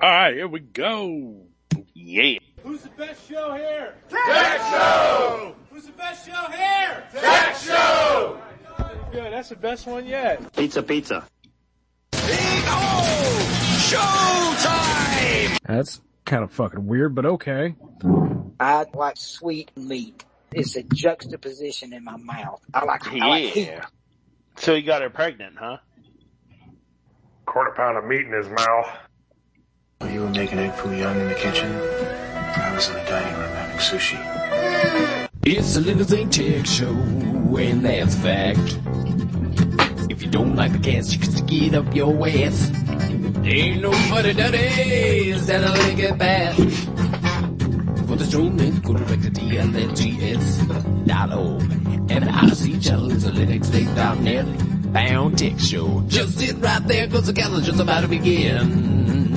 All right, here we go. Yeah. Who's the best show here? Tech Show! Who's the best show here? Tech Show! Good, that's the best one yet. Pizza. Bingo! Showtime! That's kind of fucking weird, but okay. I like sweet meat. It's a juxtaposition in my mouth. I like heat. So he got her pregnant, huh? Quarter pound of meat in his mouth. You were making egg foo young in the kitchen. I was in the dining room having sushi. It's a Little Thing Tech Show, and that's fact. If you don't like the cast, you can stick it up your ass. Ain't nobody daddies that'll like it bad. For the streaming, go direct to DLNGS.org. And the Odyssey channel is a linuxthing.net bound tech show. Just sit right there, cause the cast is just about to begin.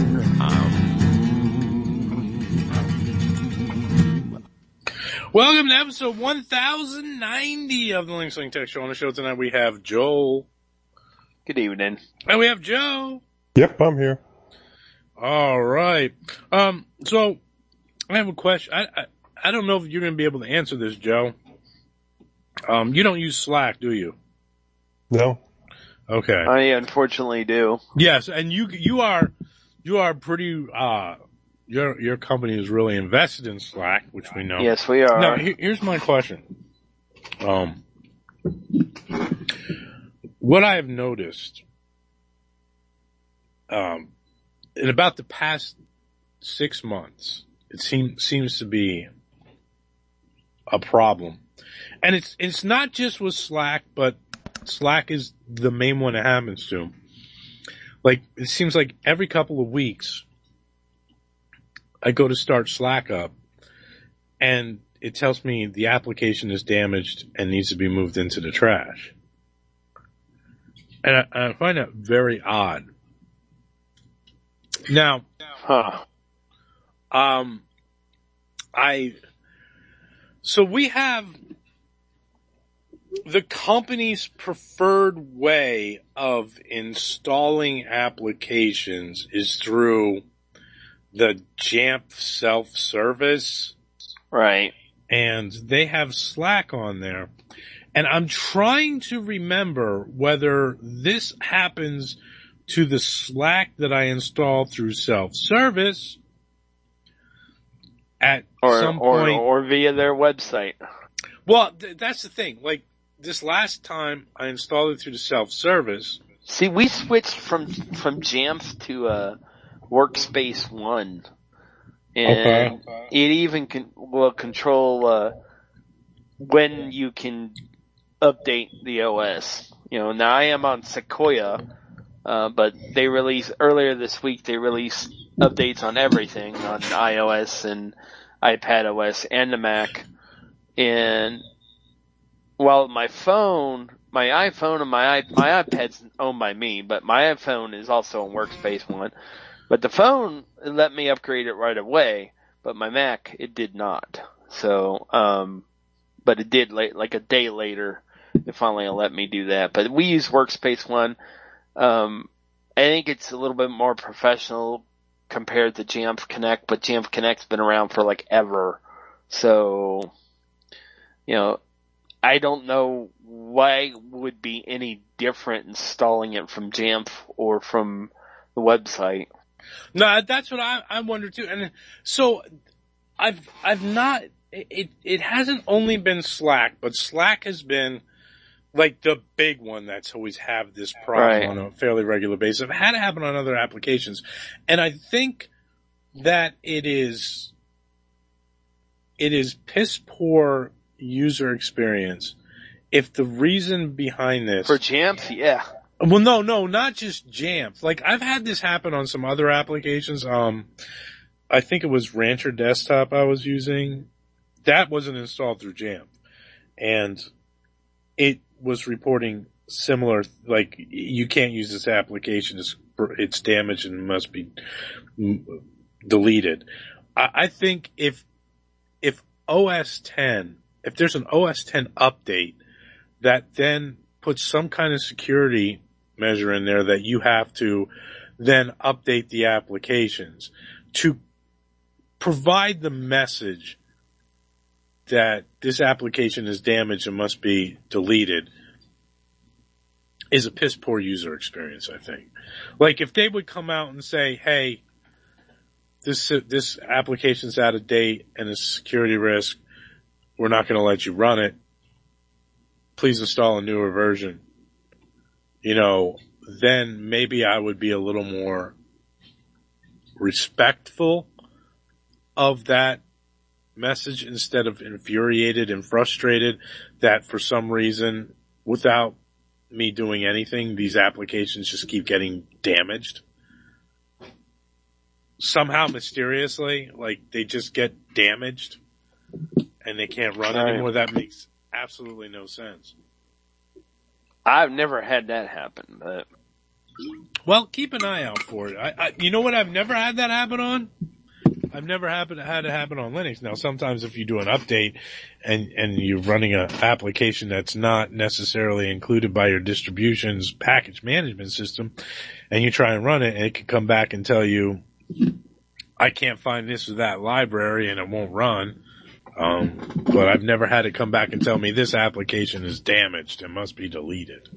Welcome to episode 1090 of the Linux Link Tech Show. On the show tonight we have Joel. Good evening. And we have Joe. Yep, I'm here. All right. So I have a question. I don't know if you're going to be able to answer this, Joe. You don't use Slack, do you? No. Okay. I unfortunately do. Yes, and you are pretty. Your company is really invested in Slack, which we know. Yes, we are. Now, here's my question. What I have noticed, in about the past 6 months, it seems to be a problem, and it's not just with Slack, but Slack is the main one it happens to. Like, it seems like every couple of weeks, I go to start Slack up, and it tells me the application is damaged and needs to be moved into the trash. And I find that very odd. Now, so we have the company's preferred way of installing applications is through the Jamf self-service. Right. And they have Slack on there. And I'm trying to remember whether this happens to the Slack that I installed through self-service at some point. Or via their website. Well, that's the thing. Like, this last time I installed it through the self-service. See, we switched from Jamf to, Workspace One. And it even will control, when you can update the OS. You know, now I am on Sequoia, but they released, earlier this week, they released updates on everything, on iOS and iPadOS and the Mac. And while my iPhone and my iPad's owned by me, but my iPhone is also in Workspace One. But the phone, it let me upgrade it right away, but my Mac, it did not. So, but it did like a day later, it finally let me do that. But we use Workspace One. I think it's a little bit more professional compared to Jamf Connect, but Jamf Connect's been around for like ever. So, you know, I don't know why would be any different installing it from Jamf or from the website. No, that's what I wonder too. And so I've not, it hasn't only been Slack, but Slack has been like the big one that's always have this problem on a fairly regular basis. I've had it happen on other applications. And I think that it is piss poor user experience if the reason behind this. For Jamf, yeah. Well, no, not just Jamf. Like, I've had this happen on some other applications. I think it was Rancher Desktop I was using. That wasn't installed through Jamf. And it was reporting similar, like, you can't use this application. It's damaged and must be deleted. I think if OS 10, if there's an OS 10 update that then puts some kind of security measure in there that you have to then update the applications to provide the message that this application is damaged and must be deleted is a piss poor user experience, I think. Like, if they would come out and say, hey, this application's out of date and it's a security risk, we're not going to let you run it, please install a newer version, then maybe I would be a little more respectful of that message instead of infuriated and frustrated that for some reason, without me doing anything, these applications just keep getting damaged. Somehow mysteriously, like they just get damaged and they can't run anymore. That makes absolutely no sense. I've never had that happen, but. Well, keep an eye out for it. You know what I've never had that happen on? I've never had it happen on Linux. Now, sometimes if you do an update and you're running an application that's not necessarily included by your distribution's package management system, and you try and run it, and it can come back and tell you, I can't find this or that library, and it won't run. But I've never had it come back and tell me this application is damaged and must be deleted.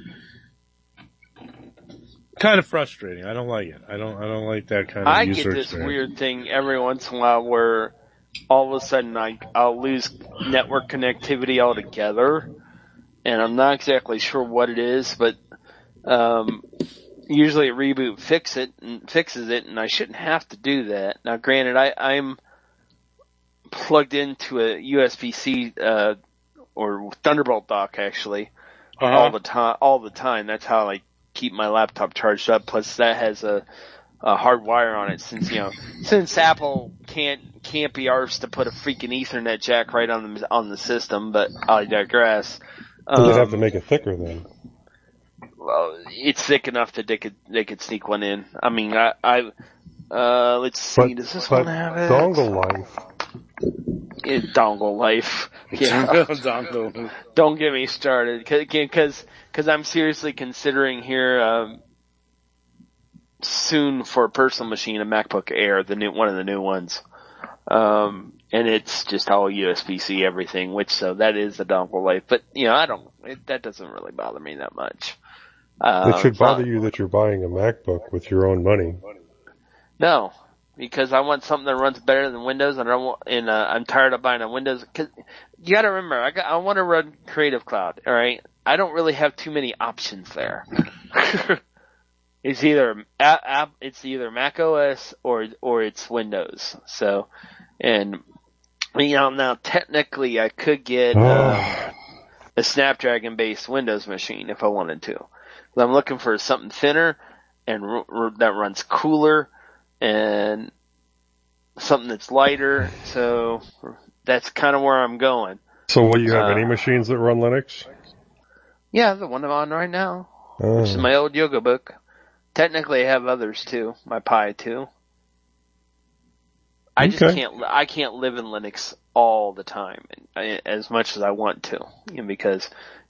Kind of frustrating. I don't like it. I don't like that kind of user experience. I get this weird thing every once in a while where all of a sudden I'll lose network connectivity altogether, and I'm not exactly sure what it is, but usually a reboot fixes it, and I shouldn't have to do that. Now, granted, I'm plugged into a USB-C or Thunderbolt dock actually all the time. That's how I keep my laptop charged up. Plus, that has a hard wire on it. Since Apple can't be arsed to put a freaking Ethernet jack right on the system. But I digress. They have to make it thicker then. Well, it's thick enough that they could sneak one in. I mean, let's see. Does this one have it? Dongle life. Dongle life. Yeah. Dongle. Don't get me started, because I'm seriously considering here soon for a personal machine a MacBook Air, one of the new ones, and it's just all USB-C everything, so that is the dongle life. But that doesn't really bother me that much. It should bother you that you're buying a MacBook with your own money. No. Because I want something that runs better than Windows, and I'm tired of buying a Windows. Cause you gotta remember, I want to run Creative Cloud. All right, I don't really have too many options there. It's either Mac OS or it's Windows. So, and now technically I could get a Snapdragon based Windows machine if I wanted to. But I'm looking for something thinner and that runs cooler. And something that's lighter, so that's kind of where I'm going. So will you have any machines that run Linux? Yeah, the one I'm on right now, which is my old yoga book. Technically I have others too, my Pi 2. I can't live in Linux all the time, as much as I want to, because,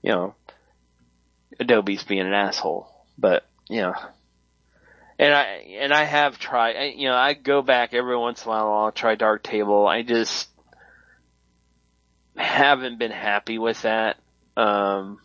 Adobe's being an asshole, but, And I have tried, I go back every once in a while, I'll try Darktable. I just haven't been happy with that. Cause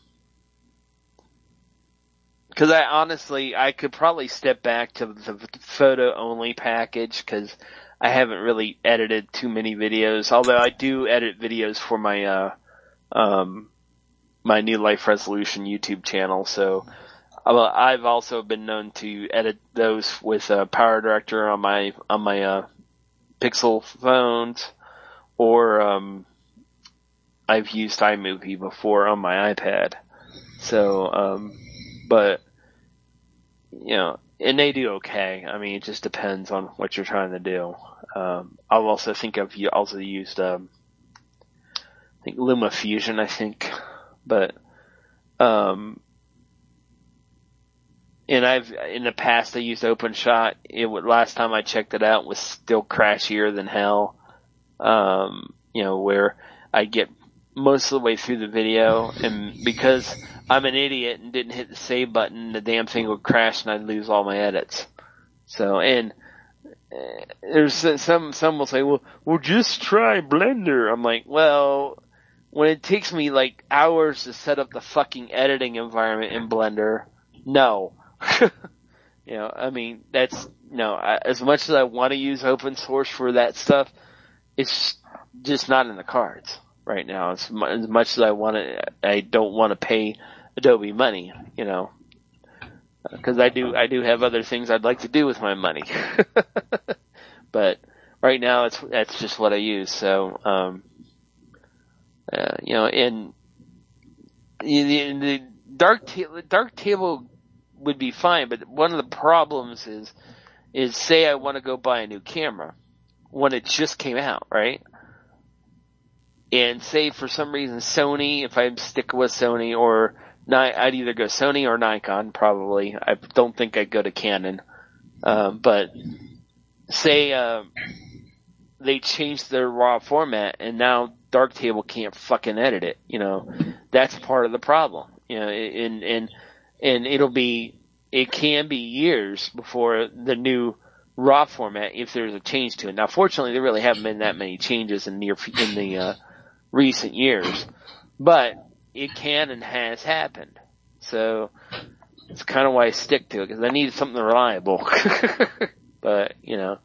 I could probably step back to the photo only package, cause I haven't really edited too many videos, although I do edit videos for my, my New Life Resolution YouTube channel, so, I've also been known to edit those with PowerDirector on my Pixel phones, or I've used iMovie before on my iPad. So, but and they do okay. I mean, it just depends on what you're trying to do. I've also used I think LumaFusion, but and in the past I used OpenShot. Last time I checked it out was still crashier than hell. Where I get most of the way through the video, and because I'm an idiot and didn't hit the save button, the damn thing would crash and I'd lose all my edits. So, and there's some will say, well, just try Blender. I'm like, well, when it takes me like hours to set up the fucking editing environment in Blender, no. You know, I mean, as much as I want to use open source for that stuff, it's just not in the cards right now. As much as I don't want to pay Adobe money, you know, because I do have other things I'd like to do with my money. But right now that's just what I use. So, you know, and the Darktable would be fine, but one of the problems is say I want to go buy a new camera when it just came out, right? And say for some reason Sony, if I stick with Sony, or I'd either go Sony or Nikon probably. I don't think I'd go to Canon. But say they changed their RAW format and now Darktable can't fucking edit it, you know. That's part of the problem. You know, and it can be years before the new RAW format, if there's a change to it. Now, fortunately, there really haven't been that many changes in the recent years, but it can and has happened. So it's kind of why I stick to it, because I need something reliable. But you know,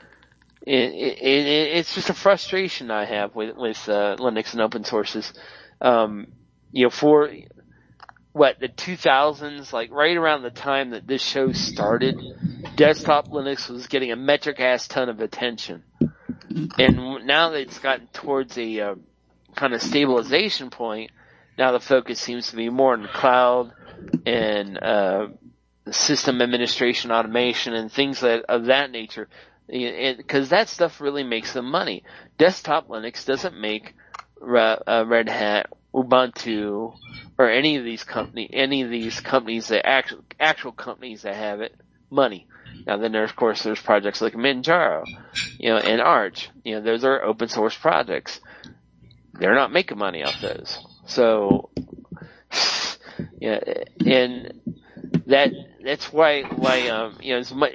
it's just a frustration I have with Linux and open sources. You know, for the 2000s, like right around the time that this show started, desktop Linux was getting a metric ass ton of attention. And now that it's gotten towards a kind of stabilization point, now the focus seems to be more on the cloud and system administration automation and things of that nature. Because that stuff really makes them money. Desktop Linux doesn't make Red Hat, Ubuntu, or any of these companies that actual companies that have it money. Now then there's projects like Manjaro, you know, and Arch. You know, those are open source projects. They're not making money off those. So, yeah, and that's why, you know,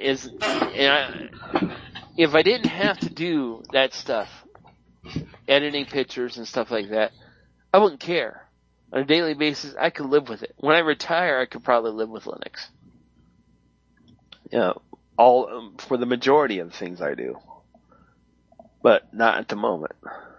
if I didn't have to do that stuff, editing pictures and stuff like that, I wouldn't care. On a daily basis, I could live with it. When I retire, I could probably live with Linux. You know, for the majority of the things I do. But not at the moment.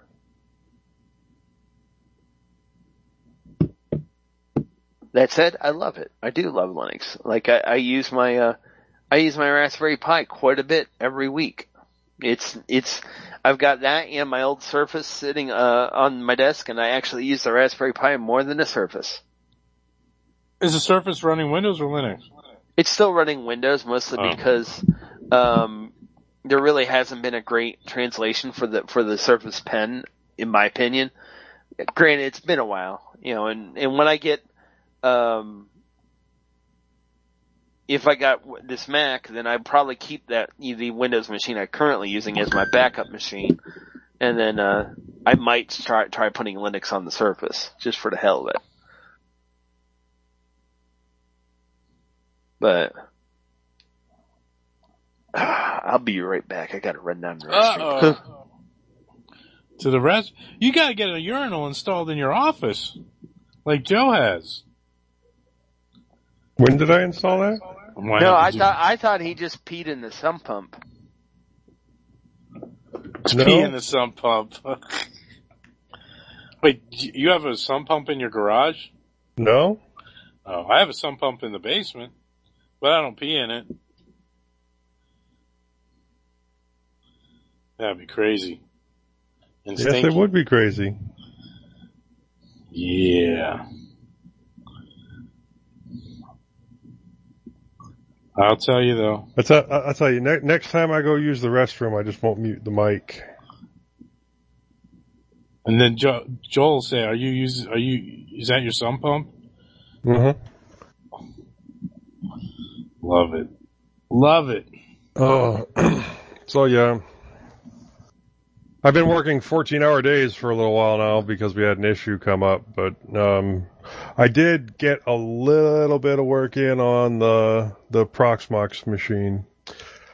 That said, I love it. I do love Linux. Like I use my Raspberry Pi quite a bit every week. I've got that and my old Surface sitting on my desk, and I actually use the Raspberry Pi more than the Surface. Is the Surface running Windows or Linux? It's still running Windows, mostly because there really hasn't been a great translation for the Surface Pen, in my opinion. Granted, it's been a while, you know, and when I get if I got this Mac, then I'd probably keep the Windows machine I'm currently using as my backup machine, and then I might try putting Linux on the Surface just for the hell of it. But I'll be right back. I got to run down the restroom. To the rest, you got to get a urinal installed in your office, like Joe has. When did I install that? No, I thought he just peed in the sump pump. Pee in the sump pump. Wait, you have a sump pump in your garage? No. Oh, I have a sump pump in the basement, but I don't pee in it. That'd be crazy. And yes, it would be crazy. Yeah. I'll tell you though. I'll tell you, next time I go use the restroom, I just won't mute the mic. And then Joel will say, is that your sump pump? Mm-hmm. Love it. Love it. Oh, so yeah. I've been working 14-hour days for a little while now because we had an issue come up, but I did get a little bit of work in on the Proxmox machine.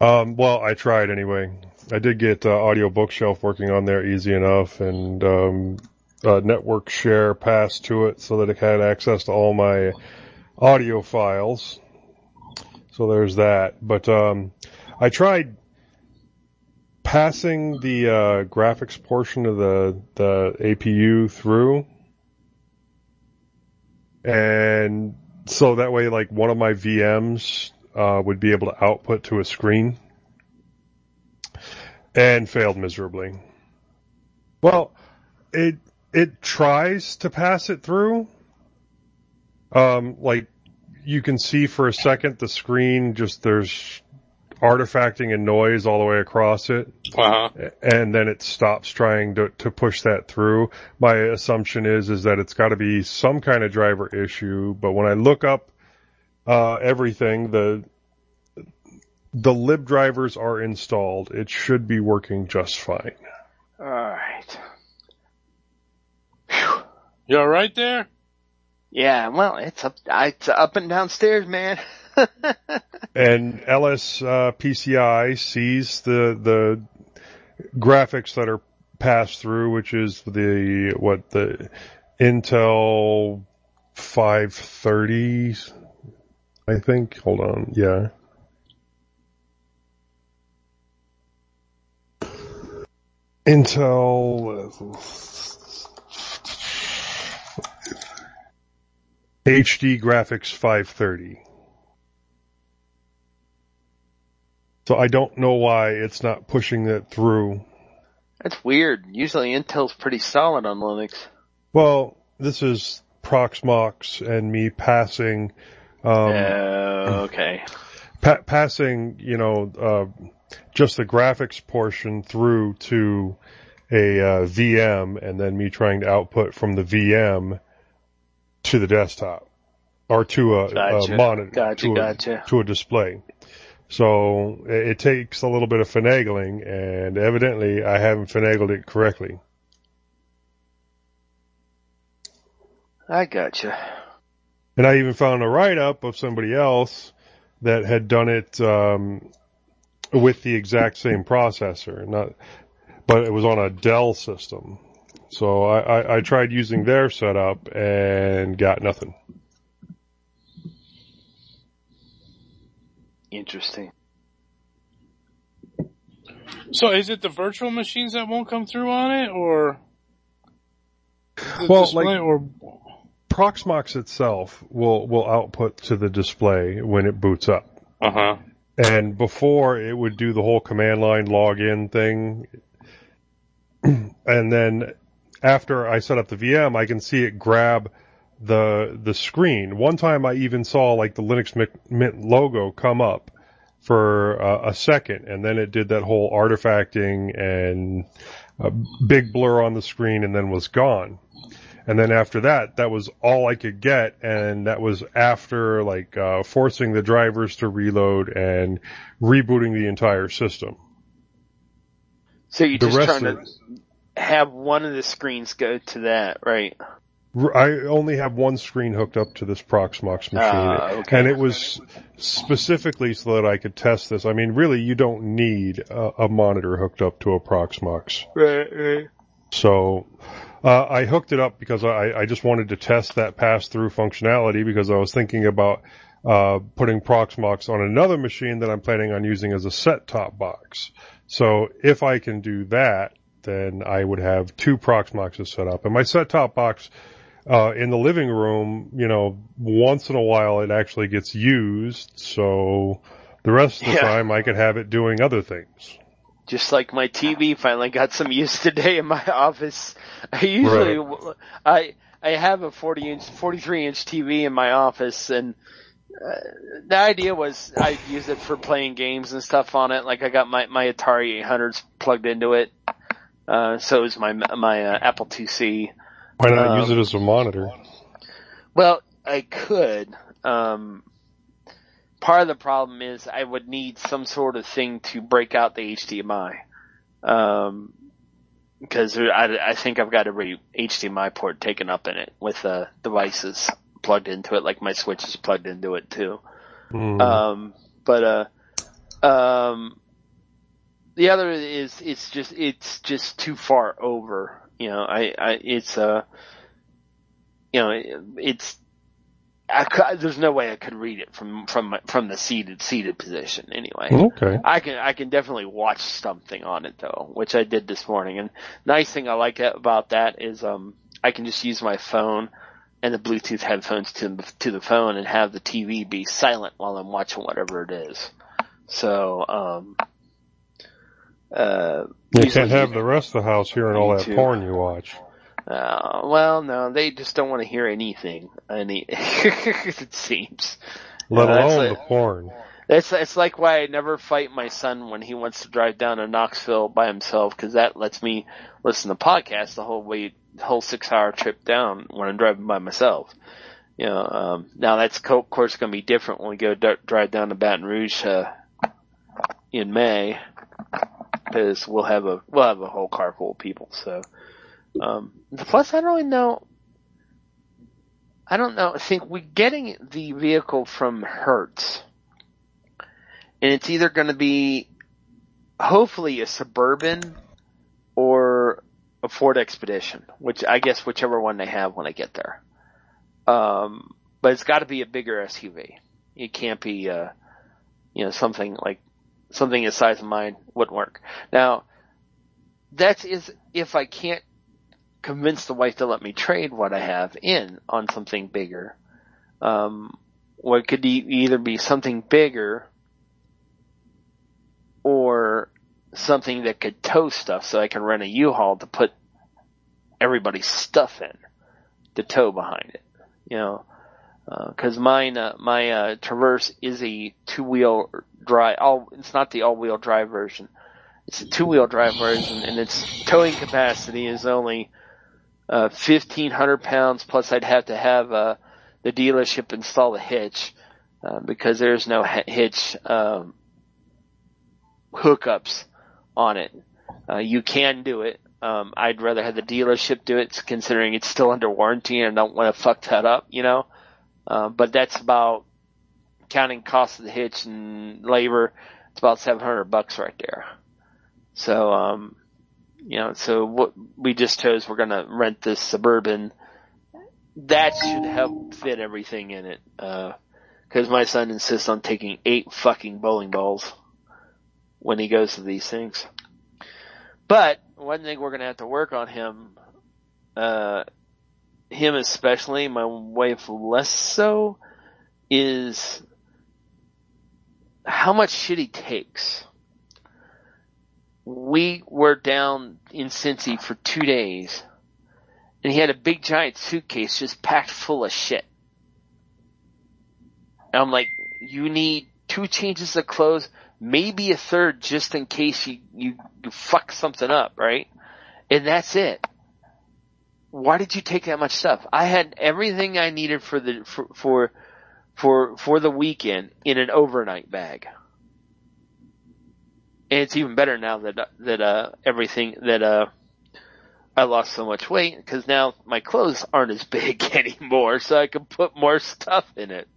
Well, I tried anyway. I did get Audio Bookshelf working on there easy enough, and Network Share passed to it so that it had access to all my audio files. So there's that. But I tried passing the graphics portion of the APU through, and so that way, like, one of my VMs would be able to output to a screen, and failed miserably. Well, it tries to pass it through. Like, you can see for a second the screen, just there's artifacting and noise all the way across it. Uh-huh. And then it stops trying to push that through. My assumption is that it's got to be some kind of driver issue, but when I look up everything, the lib drivers are installed. It should be working just fine. All right. You all right there? Yeah, well, it's up and downstairs, man. And LSPCI sees the graphics that are passed through, which is the Intel 530, I think. Hold on, yeah. Intel HD Graphics 530. So I don't know why it's not pushing that through. That's weird. Usually Intel's pretty solid on Linux. Well, this is Proxmox and me passing. Okay. Passing, just the graphics portion through to a VM, and then me trying to output from the VM to the desktop or to a monitor, to a display. So it takes a little bit of finagling, and evidently I haven't finagled it correctly. I gotcha. And I even found a write-up of somebody else that had done it with the exact same processor, but it was on a Dell system. So I tried using their setup and got nothing. Interesting. So is it the virtual machines that won't come through on it, or Proxmox itself will output to the display when it boots up. Uh-huh. And before, it would do the whole command line login thing. And then after I set up the VM, I can see it grab the screen. One time I even saw like the Linux Mint logo come up for a second, and then it did that whole artifacting and a big blur on the screen, and then was gone. And then after that was all I could get, and that was after forcing the drivers to reload and rebooting the entire system. So you're just trying to have one of the screens go to that, right? I only have one screen hooked up to this Proxmox machine, okay. And it was specifically so that I could test this. I mean, really, you don't need a monitor hooked up to a Proxmox. Right. So I hooked it up because I just wanted to test that pass-through functionality, because I was thinking about putting Proxmox on another machine that I'm planning on using as a set-top box. So if I can do that, then I would have two Proxmoxes set up. And my set-top box in the living room, once in a while it actually gets used, so the rest of the time I could have it doing other things. Just like my TV finally got some use today in my office. I have a 43-inch TV in my office, and the idea was I'd use it for playing games and stuff on it. Like I got my Atari 800s plugged into it. So is my Apple IIc. Why not use it as a monitor? Well, I could. Part of the problem is I would need some sort of thing to break out the HDMI. Because I think I've got every HDMI port taken up in it with devices plugged into it, like my Switch is plugged into it too. But The other is it's just too far over. There's no way I could read it from the seated position anyway. Okay. I can definitely watch something on it though, which I did this morning. And nice thing I like about that is I can just use my phone and the Bluetooth headphones to the phone and have the TV be silent while I'm watching whatever it is. So you can't have the rest of the house hearing all that porn you watch. Well, no, they just don't want to hear anything. It seems. Let alone the porn. It's like why I never fight my son when he wants to drive down to Knoxville by himself, because that lets me listen to podcasts the whole 6-hour trip down when I'm driving by myself. Now that's of course going to be different when we go drive down to Baton Rouge in May, because we'll have a whole car full of people. So. Plus, I don't really know. I don't know. I think we're getting the vehicle from Hertz, and it's either going to be, hopefully, a Suburban or a Ford Expedition, which I guess whichever one they have when I get there. But it's got to be a bigger SUV. It can't be, something the size of mine wouldn't work. Now, that is if I can't convince the wife to let me trade what I have in on something bigger. What could either be something bigger or something that could tow stuff, so I can rent a U-Haul to put everybody's stuff in to tow behind it. Cause my Traverse is a 2-wheel drive. It's not the all-wheel drive version. It's a 2-wheel drive version, and its towing capacity is only 1,500 pounds, plus I'd have to have the dealership install the hitch, because there's no hitch hookups on it. You can do it. I'd rather have the dealership do it, considering it's still under warranty and I don't want to fuck that up, but that's about, counting cost of the hitch and labor, it's about $700 right there. So, so what we just chose, we're gonna rent this Suburban. That should help fit everything in it. Cause my son insists on taking 8 fucking bowling balls when he goes to these things. But one thing we're gonna have to work on him especially, my wife less so, is how much shit he takes. We were down in Cincy for 2 days, and he had a big giant suitcase just packed full of shit. And I'm like, you need 2 changes of clothes, maybe a third just in case you fuck something up, right? And that's it. Why did you take that much stuff? I had everything I needed for the weekend in an overnight bag. And it's even better now that I lost so much weight, because now my clothes aren't as big anymore, so I can put more stuff in it,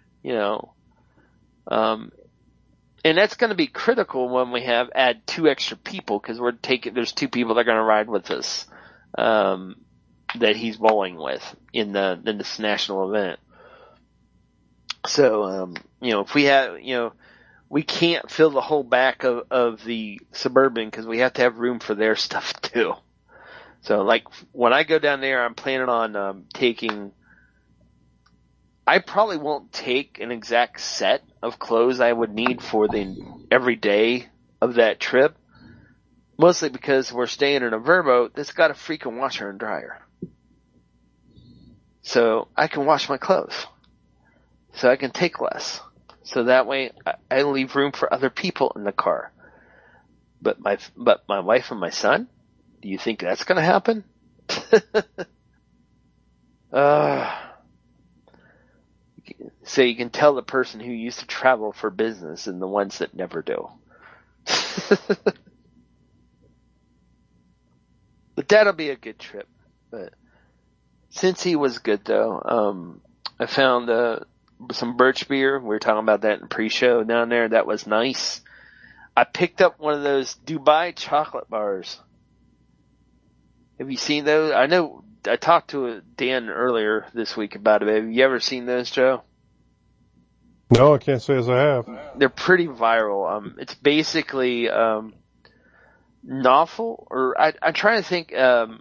and that's going to be critical when we add 2 extra people, because there's 2 people that are going to ride with us, that he's bowling with in this national event. So, if we have, we can't fill the whole back of the Suburban, because we have to have room for their stuff too. So, like, when I go down there, I'm planning on I probably won't take an exact set of clothes I would need for every day of that trip. Mostly because we're staying in a Verbo that's got a freaking washer and dryer. So I can wash my clothes. So I can take less. So that way I leave room for other people in the car. But my wife and my son, do you think that's going to happen? So you can tell the person who used to travel for business and the ones that never do. But that'll be a good trip. But since he was good though, I found some birch beer. We were talking about that in pre-show down there. That was nice. I picked up one of those Dubai chocolate bars. Have you seen those? I know I talked to Dan earlier this week about it. Have you ever seen those, Joe? No, I can't say as I have. They're pretty viral. It's basically novel, or I'm trying to think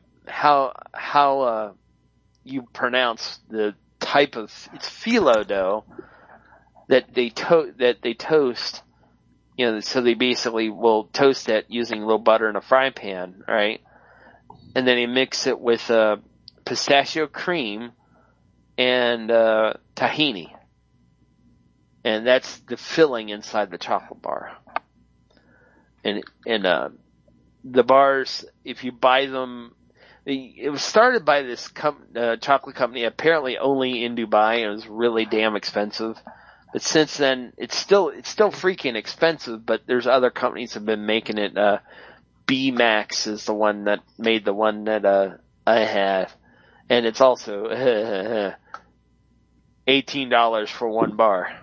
how you pronounce the type of, it's phyllo dough that they toast. You know, so they basically will toast it using a little butter in a frying pan, right? And then they mix it with pistachio cream and tahini. And that's the filling inside the chocolate bar. And the bars, if you buy them, it was started by this chocolate company, apparently only in Dubai. It was really damn expensive. But since then, it's still freaking expensive, but there's other companies that have been making it. B-Max is the one that made the one that I have. And it's also $18 for one bar.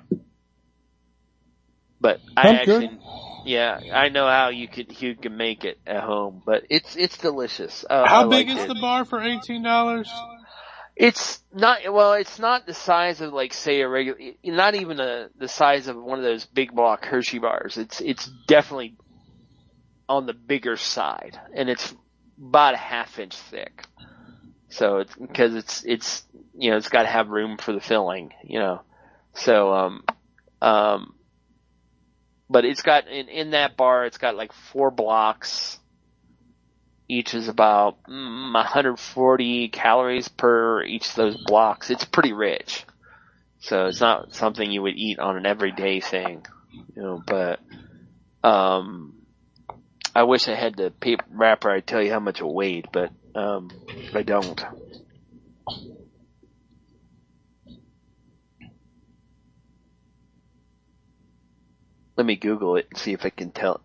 But I know how you can make it at home, but it's delicious. How big is the bar for $18? It's not the size of, like, say, a regular, not even the size of one of those big block Hershey bars. It's definitely on the bigger side, and it's about a half-inch thick. So because it's you know, it's got to have room for the filling, you know. So but it's got in that bar, it's got like 4 blocks. Each is about 140 calories per each of those blocks. It's pretty rich. So it's not something you would eat on an everyday thing, you know, but, I wish I had the paper wrapper. I'd tell you how much it weighed, but, I don't. Let me Google it and see if I can tell.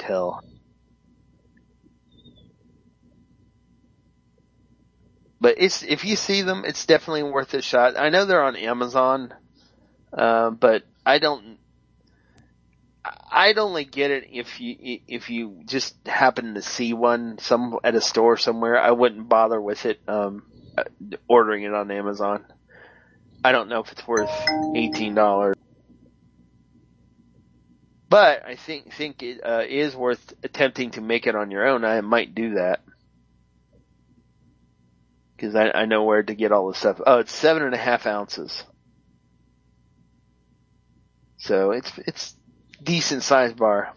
But if you see them, it's definitely worth a shot. I know they're on Amazon, but I'd only get it if you just happen to see one at a store somewhere. I wouldn't bother with it, ordering it on Amazon. I don't know if it's worth $18. But I think it is worth attempting to make it on your own. I might do that. Because I know where to get all the stuff. Oh, it's 7.5 ounces. So it's decent sized bar.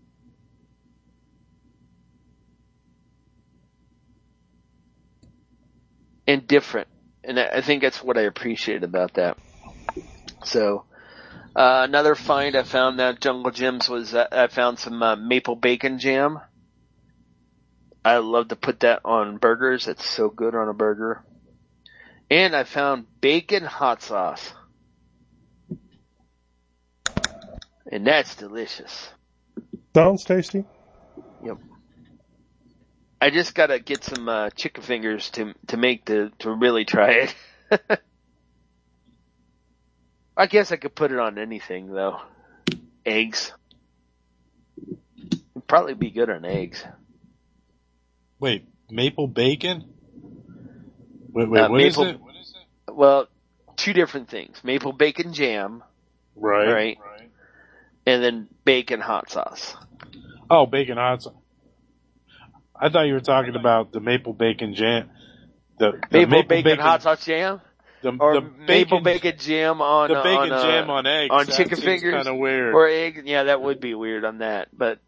And different. And I think that's what I appreciate about that. So, another find I found at Jungle Gyms was I found some maple bacon jam. I love to put that on burgers. It's so good on a burger. And I found bacon hot sauce. And that's delicious. Sounds tasty. Yep. I just gotta get some chicken fingers to really try it. I guess I could put it on anything though. Eggs. It'd probably be good on eggs. Wait, maple bacon? Wait, what is it? Well, 2 different things. Maple bacon jam. Right. And then bacon hot sauce. Oh, bacon hot sauce. I thought you were talking about the maple bacon jam. The maple bacon hot sauce jam? Maple bacon jam on the bacon jam on eggs. On chicken fingers. Kind of weird. Or eggs. Yeah, that would be weird on that, but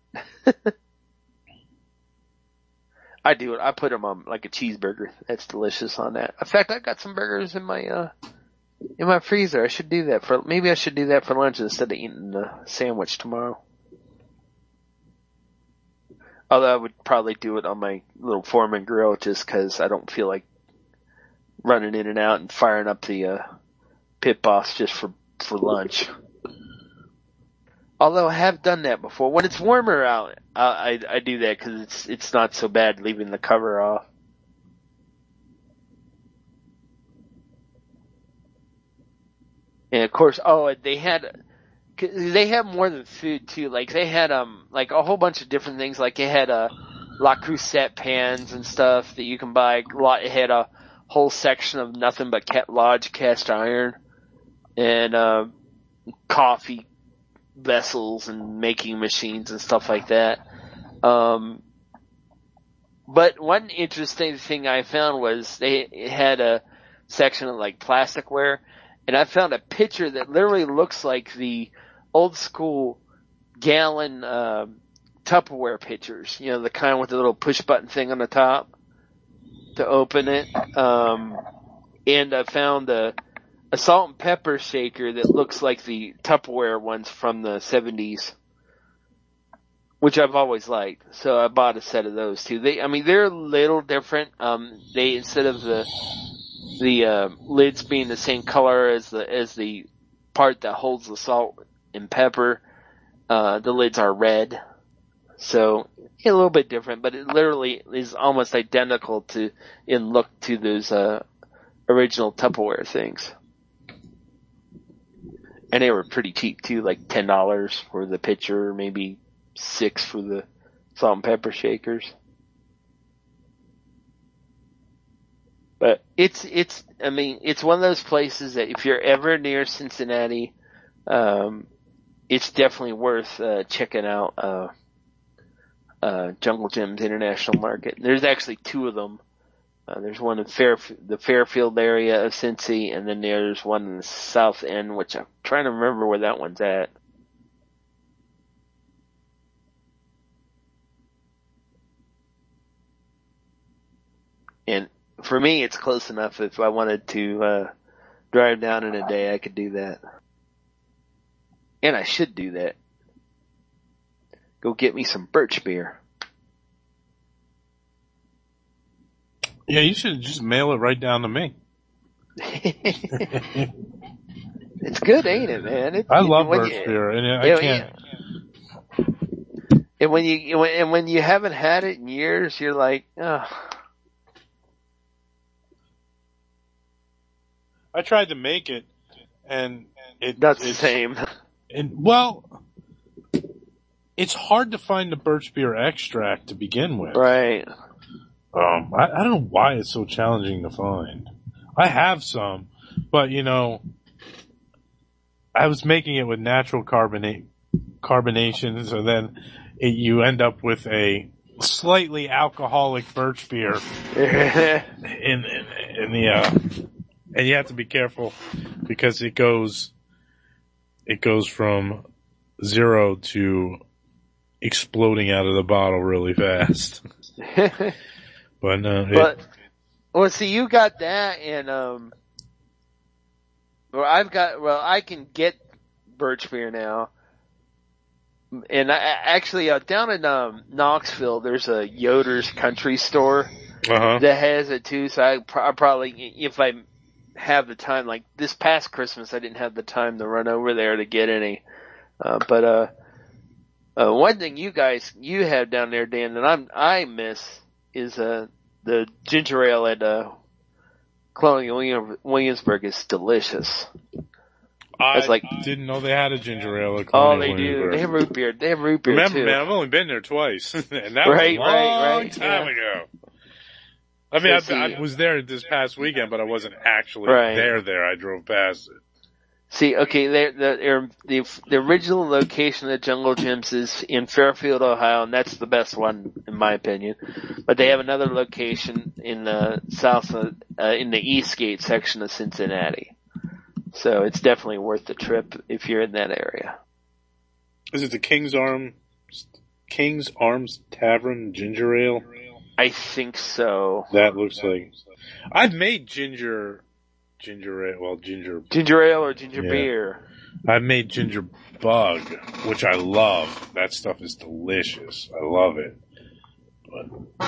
I do it. I put them on like a cheeseburger. That's delicious on that. In fact, I got some burgers in my freezer. I should do that maybe I should do that for lunch instead of eating the sandwich tomorrow. Although I would probably do it on my little Foreman grill just cause I don't feel like running in and out and firing up the, Pit Boss just for lunch. Although I have done that before. When it's warmer out, I do that because it's not so bad leaving the cover off. And of course, they had they have more than food too. Like they had like a whole bunch of different things. Like they had La Crusette pans and stuff that you can buy. It had a whole section of nothing but Lodge cast iron and coffee vessels and making machines and stuff like that. But one interesting thing I found was they had a section of like plasticware, and I found a picture that literally looks like the old school gallon Tupperware pitchers, you know, the kind with the little push button thing on the top to open it. And I found a salt and pepper shaker that looks like the Tupperware ones from the 70s, which I've always liked. So I bought a set of those too. They're a little different. They, instead of the lids being the same color as the part that holds the salt and pepper, the lids are red. So a little bit different, but it literally is almost identical in look to those original Tupperware things. And they were pretty cheap too, like $10 for the pitcher, maybe $6 for the salt and pepper shakers. But it's one of those places that if you're ever near Cincinnati, it's definitely worth checking out Jungle Jim's International Market. There's actually two of them. There's one in the Fairfield area of Cincy, and then there's one in the South End, which I'm trying to remember where that one's at. And for me, it's close enough. If I wanted to drive down in a day, I could do that. And I should do that. Go get me some birch beer. Yeah, you should just mail it right down to me. It's good, ain't it, man? I love birch beer, and I can't. And when you haven't had it in years, you're like, oh. I tried to make it, and it's the same. And well, it's hard to find the birch beer extract to begin with. Right. I don't know why it's so challenging to find. I have some, but I was making it with natural carbonation, so then you end up with a slightly alcoholic birch beer in the and you have to be careful because it goes from 0 to exploding out of the bottle really fast. But see, you got that, and I can get birch beer now, and down in Knoxville, there's a Yoder's Country Store that has it too. So I probably, if I have the time, like this past Christmas, I didn't have the time to run over there to get any. But one thing you have down there, Dan, that I miss is the ginger ale at Colonial Williamsburg is delicious. I didn't know they had a ginger ale at Oh, Colonial they do. Williamsburg. They have root beer. They have root beer Remember, too. man, I've only been there twice, and that was a long time ago. I mean, I was there this past weekend, but I wasn't actually there. I drove past it. See, okay, the original location of Jungle Jim's is in Fairfield, Ohio, and that's the best one in my opinion. But they have another location in the in the Eastgate section of Cincinnati. So it's definitely worth the trip if you're in that area. Is it the King's Arms Tavern Ginger Ale? I think so. That looks like. I've made ginger ale or ginger beer. I've made ginger bug, which I love. That stuff is delicious. I love it. But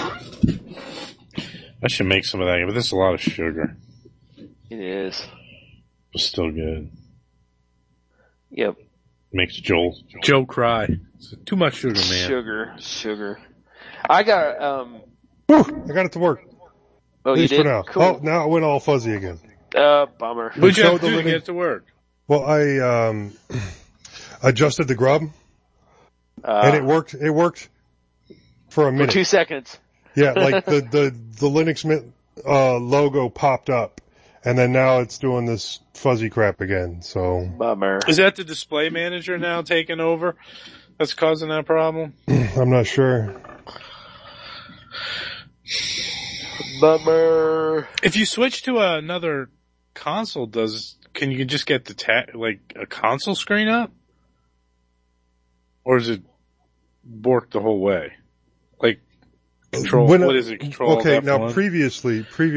I should make some of that, but there's a lot of sugar. It is. It's still good. Yep. Makes Joe cry. It's too much sugar, man. Sugar. I got it to work. Oh, at least you did? for now. Cool. Oh, now it went all fuzzy again. Bummer. What'd you have to do to get it to work? Well, I adjusted the grub, and it worked. It worked for a minute. For 2 seconds. Yeah, like the Linux Mint logo popped up, and then now it's doing this fuzzy crap again. So bummer. Is that the display manager now taking over? That's causing that problem? I'm not sure. Bummer. If you switch to another console, can you just get the a console screen up? Or is it borked the whole way? Like control? What is it? Control? Okay, F1? now previously,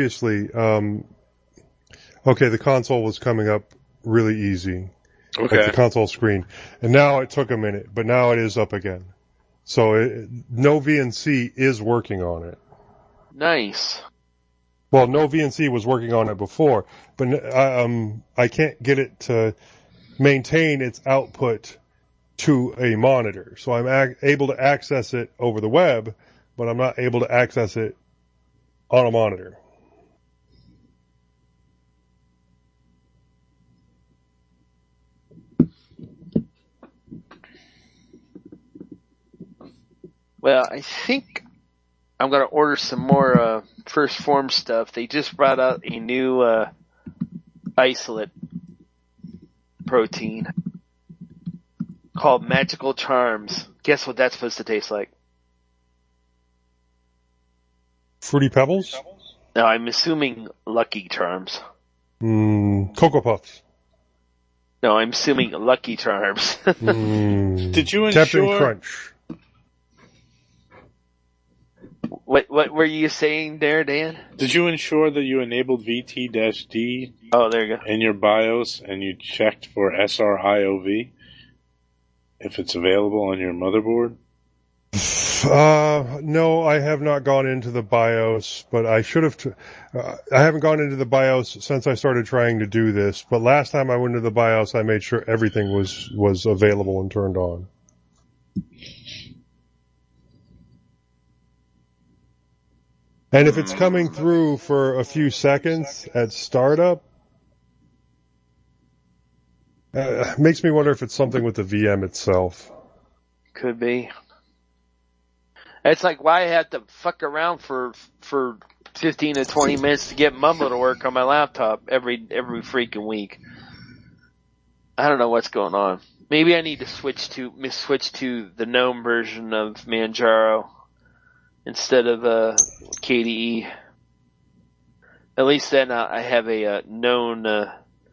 the console was coming up really easy. Okay. Like the console screen. And now it took a minute, but now it is up again. So no VNC is working on it. Nice. Well, no VNC was working on it before, but I can't get it to maintain its output to a monitor. So I'm able to access it over the web, but I'm not able to access it on a monitor. Well, I think I'm going to order some more First Form stuff. They just brought out a new isolate protein called Magical Charms. Guess what that's supposed to taste like? Fruity Pebbles? No, I'm assuming Lucky Charms. Cocoa Puffs. No, I'm assuming Lucky Charms. Did you ensure... Captain Crunch. What were you saying there, Dan? Did you ensure that you enabled VT-D there you go. in your BIOS and you checked for SRIOV if it's available on your motherboard? No, I have not gone into the BIOS, but I should have. I haven't gone into the BIOS since I started trying to do this, but last time I went into the BIOS, I made sure everything was available and turned on. And if it's coming through for a few seconds at startup, makes me wonder if it's something with the VM itself. Could be. It's like, why I have to fuck around for 15 to 20 minutes to get Mumble to work on my laptop every freaking week. I don't know what's going on. Maybe I need to switch to the GNOME version of Manjaro instead of KDE. At least then I have a known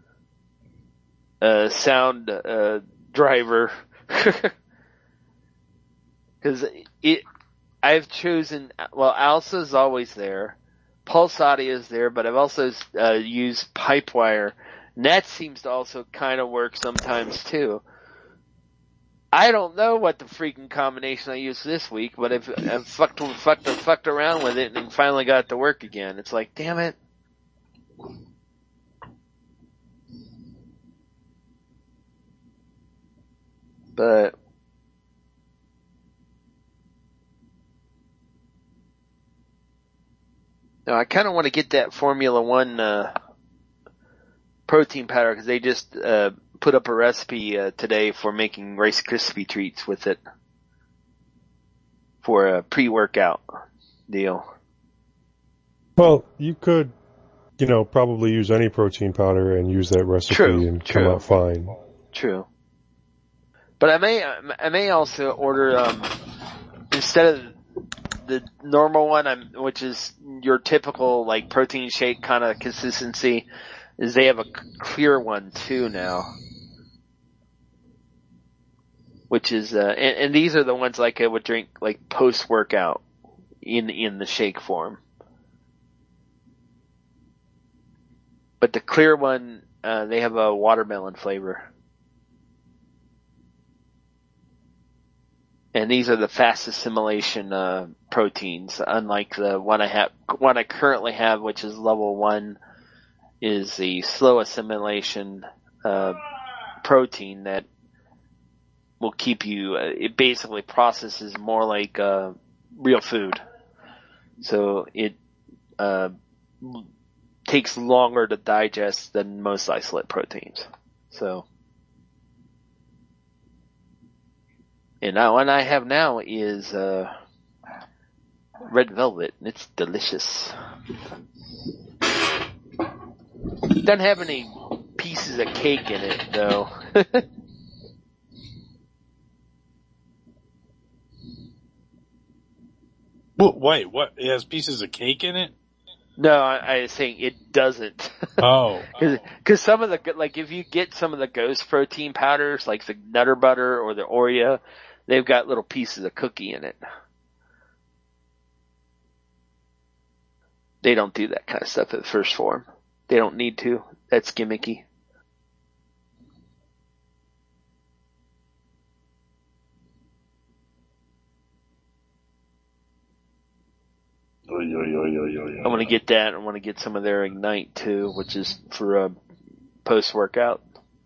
sound driver. Because I've chosen, ALSA is always there, Pulse Audio is there, but I've also used Pipewire, and that seems to also kind of work sometimes too. I don't know what the freaking combination I used this week, but I've fucked around with it and finally got it to work again. It's like, damn it. But no, I kind of want to get that Formula One protein powder because they just put up a recipe today for making Rice Krispie treats with it for a pre-workout deal. Well, you could, probably use any protein powder and use that recipe and come out fine. True. But I may also order instead of the normal one, which is your typical like protein shake kind of consistency, is they have a clear one too now. Which is and these are the ones like I would drink like post workout in the shake form. But the clear one, they have a watermelon flavor. And these are the fast assimilation proteins, unlike the one I currently have, which is level 1, is the slow assimilation protein that will keep you. It basically processes more like real food, so it takes longer to digest than most isolate proteins. So. And now one I have now is red velvet, and it's delicious. Doesn't have any pieces of cake in it, though. Wait, what? It has pieces of cake in it? No, I was saying it doesn't. Oh. Cause some of the, like if you get some of the Ghost protein powders, like the Nutter Butter or the Oreo, they've got little pieces of cookie in it. They don't do that kind of stuff at First Form. They don't need to. That's gimmicky. I want to get that. I want to get some of their Ignite too, which is for post-workout.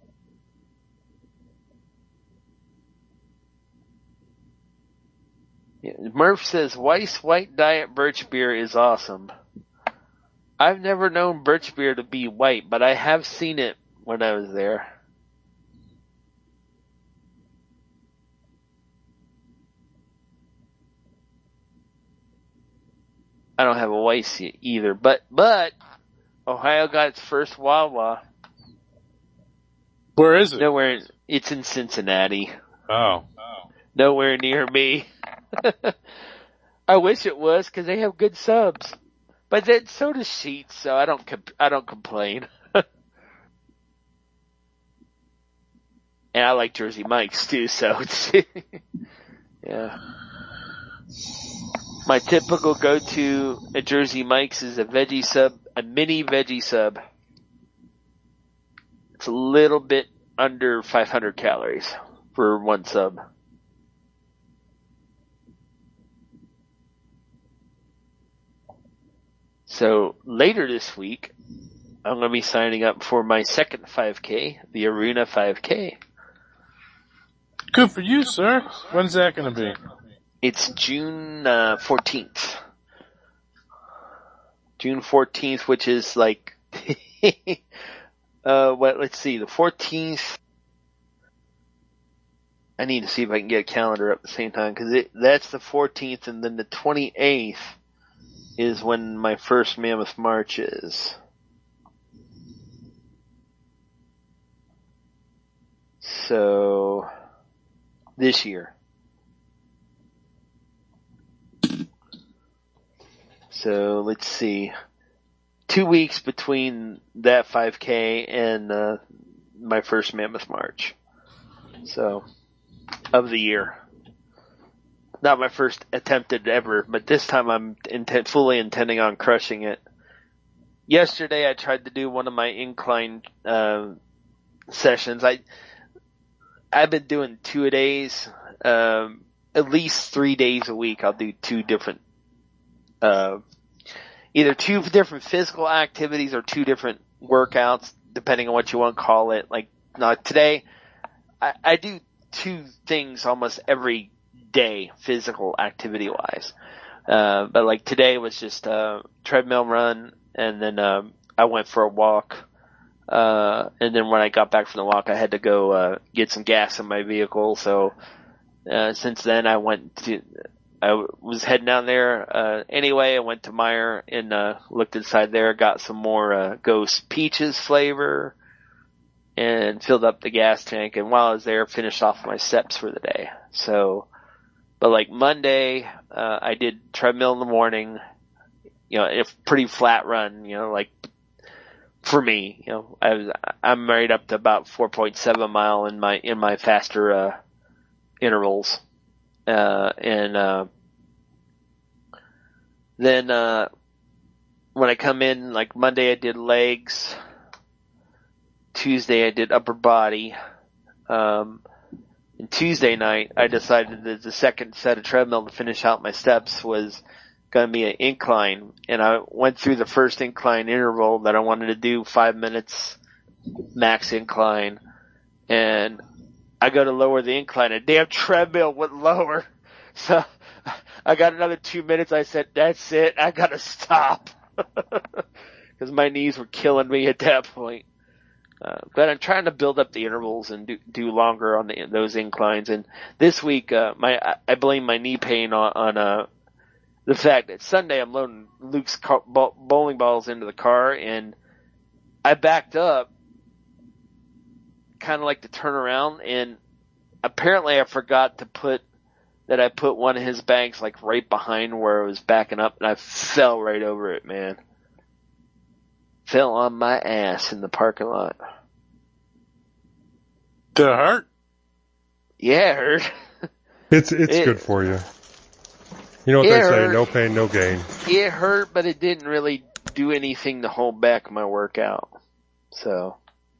Yeah, Murph says, Weiss White Diet Birch Beer is awesome. I've never known birch beer to be white, but I have seen it when I was there. I don't have a Weiss either, but Ohio got its first Wawa. Where is it? Nowhere. It's in Cincinnati. Oh. Nowhere near me. I wish it was, because they have good subs. But then so does Sheetz, so I don't complain. And I like Jersey Mike's too, so it's yeah. My typical go-to at Jersey Mike's is a veggie sub, a mini veggie sub. It's a little bit under 500 calories for one sub. So later this week, I'm going to be signing up for my second 5K, the Arena 5K. Good for you, sir. When's that going to be? It's June 14th. June 14th, which is like, let's see, the 14th. I need to see if I can get a calendar up at the same time, because that's the 14th, and then the 28th is when my first Mammoth March is. So, this year. So, let's see. 2 weeks between that 5K and my first Mammoth March. So, of the year. Not my first attempted ever, but this time I'm fully intending on crushing it. Yesterday I tried to do one of my incline sessions. I've been doing 2-a-days, at least 3 days a week. I'll do two different, either two different physical activities or two different workouts, depending on what you want to call it. Like, today I do two things almost every day, physical activity wise. But like today was just a treadmill run, and then I went for a walk. And then when I got back from the walk, I had to go get some gas in my vehicle. So since then I was heading down there anyway. I went to Meijer and looked inside there, got some more Ghost Peaches flavor, and filled up the gas tank. And while I was there, finished off my steps for the day. So, but like Monday, I did treadmill in the morning, a pretty flat run, like for me, I'm right up to about 4.7 mile in my faster, intervals. Then, when I come in, like Monday I did legs, Tuesday I did upper body, and Tuesday night, I decided that the second set of treadmill to finish out my steps was going to be an incline. And I went through the first incline interval that I wanted to do 5 minutes max incline. And I go to lower the incline, and damn treadmill went lower. So I got another 2 minutes. I said, that's it. I got to stop. Because my knees were killing me at that point. But I'm trying to build up the intervals and do longer on those inclines. And this week, I blame my knee pain on the fact that Sunday I'm loading Luke's bowling balls into the car, and I backed up, kind of like to turn around, and apparently I forgot to put one of his bags like right behind where I was backing up, and I fell right over it, man. Fell on my ass in the parking lot. Did it hurt? Yeah, it hurt. It's good for you. You know what they say, no pain, no gain. It hurt, but it didn't really do anything to hold back my workout. So.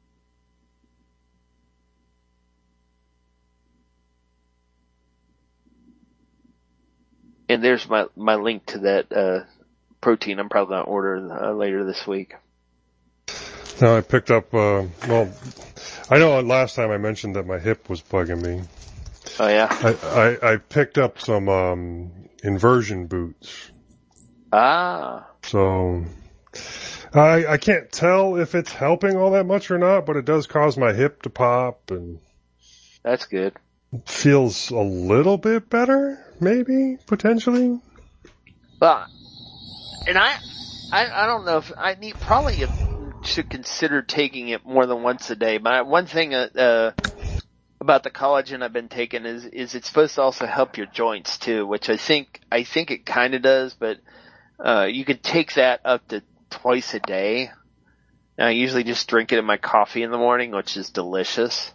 And there's my link to that protein I'm probably going to order later this week. No, I picked up, I know last time I mentioned that my hip was bugging me. Oh, yeah? I picked up some inversion boots. Ah. So, I can't tell if it's helping all that much or not, but it does cause my hip to pop, and that's good. Feels a little bit better, maybe, potentially. But, and I don't know if I probably should consider taking it more than once a day. But one thing about the collagen I've been taking is it's supposed to also help your joints too, which I think it kind of does, but you could take that up to twice a day. Now, I usually just drink it in my coffee in the morning, which is delicious.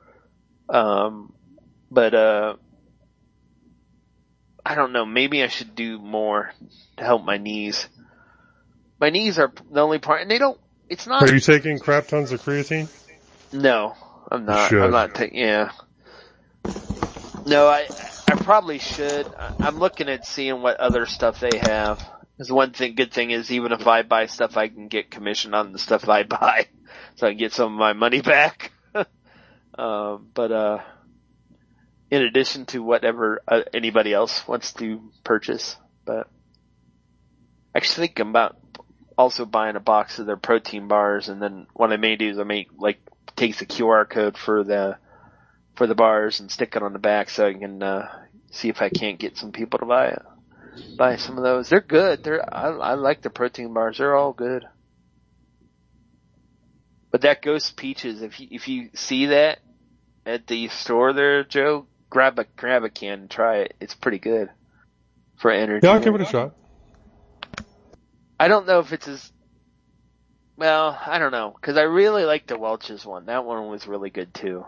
But I don't know, maybe I should do more to help my knees. My knees are the only part, and it's not. Are you taking crap tons of creatine? No, I'm not. I'm not taking, yeah. No, I probably should. I'm looking at seeing what other stuff they have. Because one good thing is even if I buy stuff, I can get commission on the stuff I buy. So I can get some of my money back. But in addition to whatever anybody else wants to purchase. But I actually think I'm about also buying a box of their protein bars, and then what I may do is I may take the QR code for the bars and stick it on the back so I can see if I can't get some people to buy some of those. They're good. I like the protein bars. They're all good. But that Ghost Peaches, if you see that at the store there, Joe, grab a can and try it. It's pretty good for energy. Yeah, I'll give it a shot. I don't know if it's I don't know, because I really like the Welch's one. That one was really good too.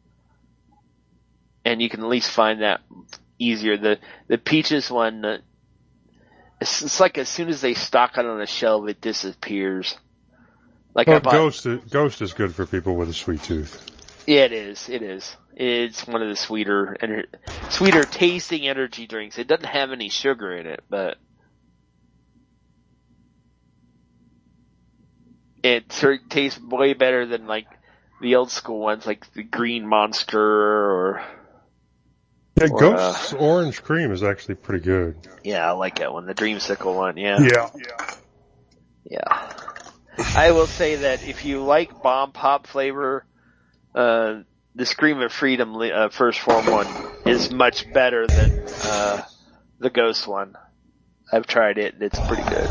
And you can at least find that easier. The Peaches one, it's like as soon as they stock it on a shelf, it disappears. Ghost is good for people with a sweet tooth. Yeah, it is. It's one of the sweeter tasting energy drinks. It doesn't have any sugar in it, but it tastes way better than like the old school ones, like the Green Monster or. Yeah, Ghost's orange cream is actually pretty good. Yeah, I like that one. The Dreamsicle one, yeah. Yeah. I will say that if you like Bomb Pop flavor, the Scream of Freedom First Form one is much better than the Ghost one. I've tried it, and it's pretty good.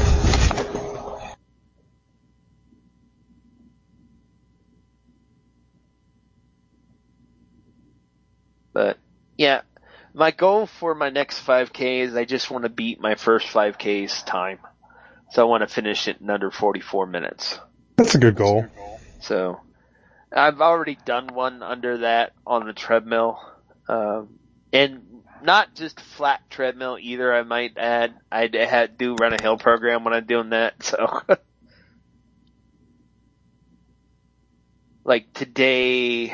But, yeah. My goal for my next 5K is I just want to beat my first 5K's time. So I want to finish it in under 44 minutes. That's a good goal. So I've already done one under that on the treadmill. And not just flat treadmill either, I might add. I do run a hill program when I'm doing that. So like today's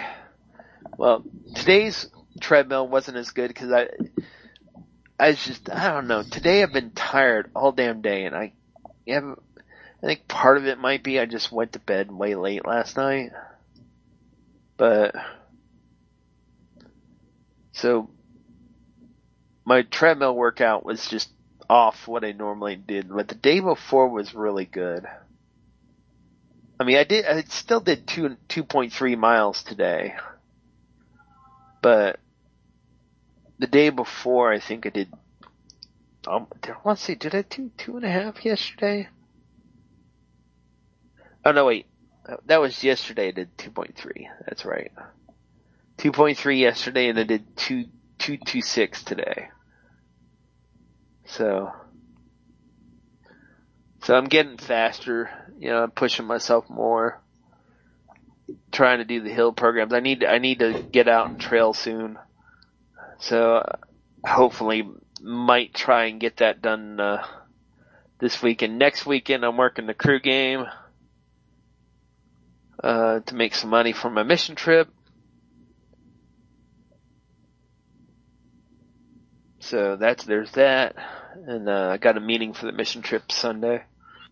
treadmill wasn't as good because I don't know. Today I've been tired all damn day, and I think part of it might be I just went to bed way late last night. But so my treadmill workout was just off what I normally did, but the day before was really good. I mean, I still did 2.3 miles today. But the day before, I think I did, I want to say, did I do 2.5 yesterday? Oh, no, wait. That was yesterday. I did 2.3. That's right. 2.3 yesterday, and I did 2.26 today. So I'm getting faster. I'm pushing myself more. Trying to do the hill programs. I need to get out and trail soon. So hopefully might try and get that done this weekend. Next weekend I'm working the crew game to make some money for my mission trip. So there's that. And I got a meeting for the mission trip Sunday.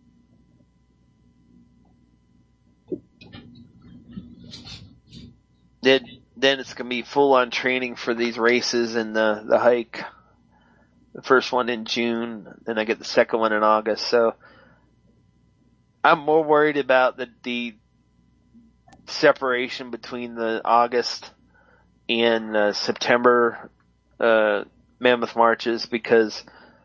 Then it's gonna be full on training for these races and the hike. The first one in June, then I get the second one in August. So I'm more worried about the separation between the August and September Mammoth marches, because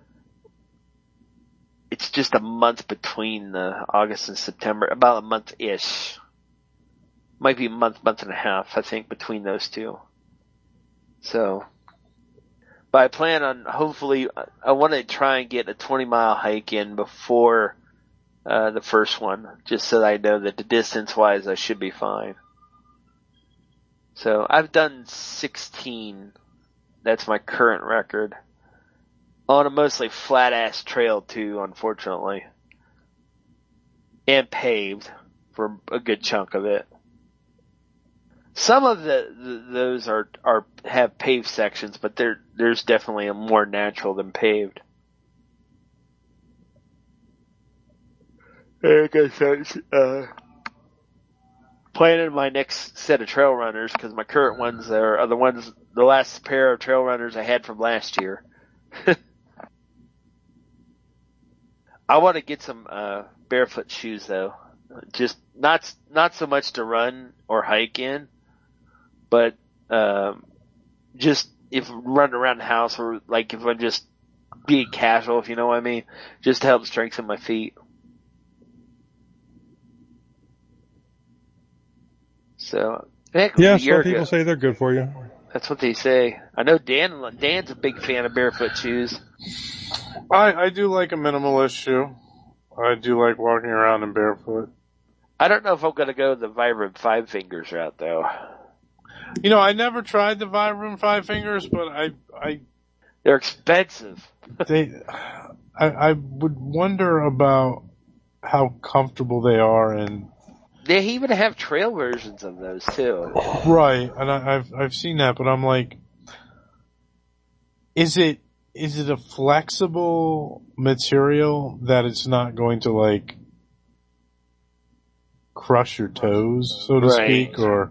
it's just a month between the August and September, about a month-ish. Might be a month and a half, I think, between those two. So, but I plan on, hopefully, I want to try and get a 20-mile hike in before the first one, just so that I know that the distance-wise I should be fine. So, I've done 16. That's my current record. On a mostly flat-ass trail, too, unfortunately. And paved for a good chunk of it. Some of those have paved sections, but there's definitely a more natural than paved. I guess planning my next set of trail runners, because my current ones are the last pair of trail runners I had from last year. I want to get some barefoot shoes though, just not so much to run or hike in. But, just if running around the house, or like if I'm just being casual, if you know what I mean, just to help strengthen my feet. So, heck, yeah, some people say they're good for you. That's what they say. I know Dan's a big fan of barefoot shoes. I do like a minimalist shoe. I do like walking around in barefoot. I don't know if I'm gonna go the Vibram 5 Fingers route though. I never tried the Vibram 5 Fingers, but they're expensive. I would wonder about how comfortable they are, and they even have trail versions of those too. Right, and I've seen that, but I'm like, is it a flexible material that it's not going to like crush your toes, so to speak, or?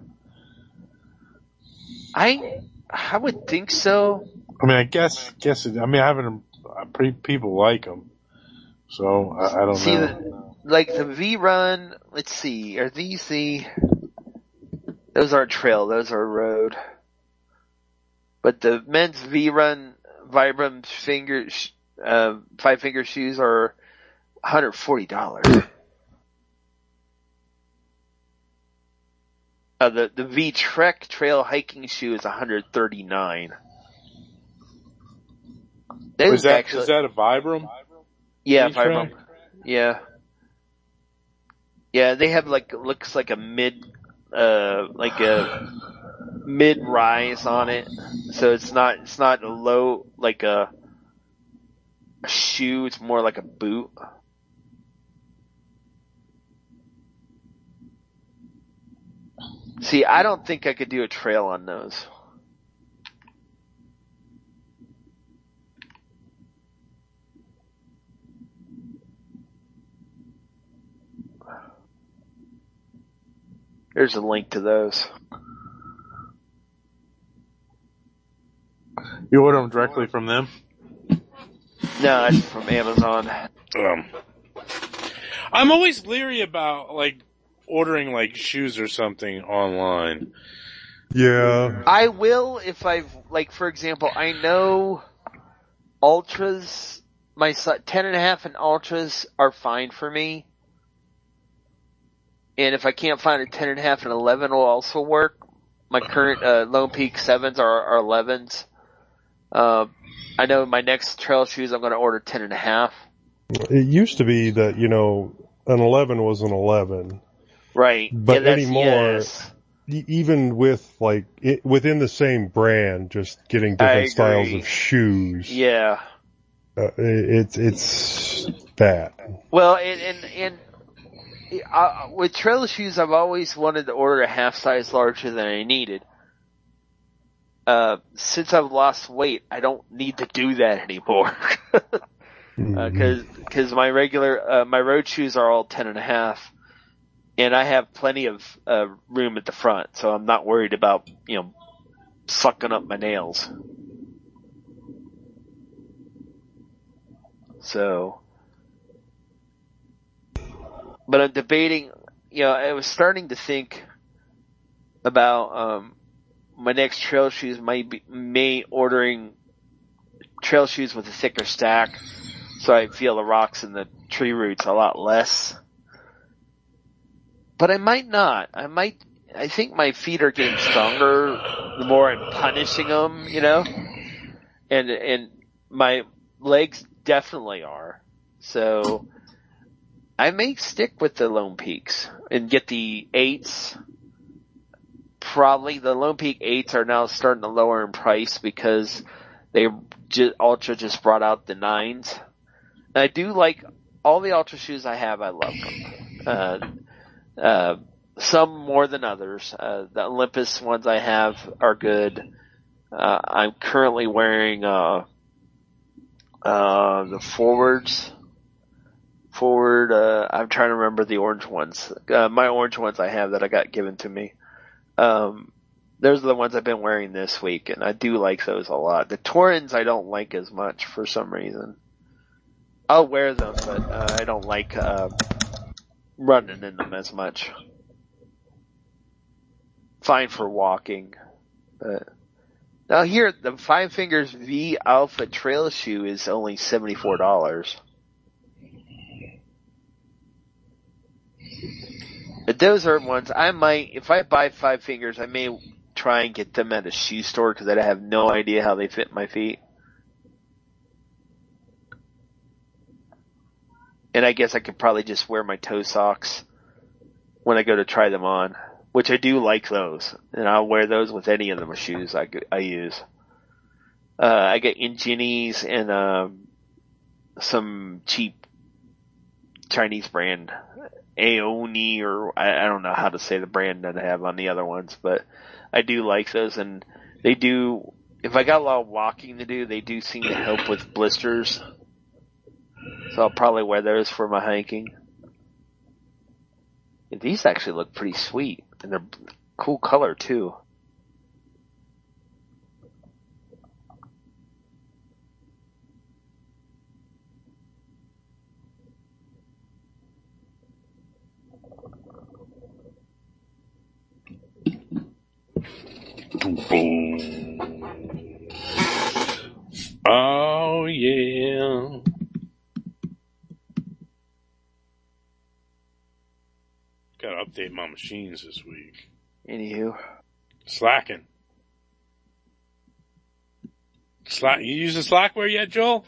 I would think so. I mean, I guess it, I mean, I haven't, people like them, so I don't know. Like the V-Run, let's see, are these those aren't trail, those are road. But the men's V-Run Vibram 5 finger shoes are $140. The V-Trek trail hiking shoe is $139. Is that a Vibram? Yeah, Vibram. Yeah. Yeah, they have looks like a mid-rise on it. So it's not a low, like a shoe, it's more like a boot. See, I don't think I could do a trail on those. There's a link to those. You order them directly from them? No, it's from Amazon. I'm always leery about, like, ordering like shoes or something online. Yeah. I will if for example, I know Ultras, my 10.5 and Ultras are fine for me. And if I can't find a 10.5 and 11 will also work. My current, Lone Peak 7s are 11s. I know my next trail shoes I'm going to order 10.5. It used to be that, an 11 was an 11. Right. But anymore, yes. Even with within the same brand, just getting different styles of shoes. Yeah. It's bad. Well, and with trail shoes, I've always wanted to order a half size larger than I needed. Since I've lost weight, I don't need to do that anymore. Cause my regular, my road shoes are all 10.5. And I have plenty of, room at the front, so I'm not worried about, sucking up my nails. So, but I'm debating, I was starting to think about, my next trail shoes may ordering trail shoes with a thicker stack, so I feel the rocks and the tree roots a lot less. But I might not. I think my feet are getting stronger the more I'm punishing them, and my legs definitely are. So I may stick with the Lone Peaks and get the 8s. Probably the Lone Peak 8s are now starting to lower in price because Ultra just brought out the 9s. And I do like all the Ultra shoes I have. I love them. Some more than others. The Olympus ones I have are good. I'm currently wearing, the forwards. I'm trying to remember the orange ones. My orange ones I have that I got given to me. Those are the ones I've been wearing this week, and I do like those a lot. The Torrens I don't like as much for some reason. I'll wear them, but I don't like running in them as much. Fine for walking. But now here, the Five Fingers V Alpha Trail shoe is only $74. But those are ones I might, if I buy Five Fingers, I may try and get them at a shoe store because I have no idea how they fit my feet. And I guess I could probably just wear my toe socks when I go to try them on, which I do like those. And I'll wear those with any of the shoes I use. I get Ingenies and, some cheap Chinese brand, Aoni, or I don't know how to say the brand that I have on the other ones, but I do like those, and they do, if I got a lot of walking to do, they do seem to help with blisters. So I'll probably wear those for my hiking. And these actually look pretty sweet, and they're cool color too. Oh yeah. Gotta update my machines this week. Anywho. Slacking. You using Slackware yet, Joel?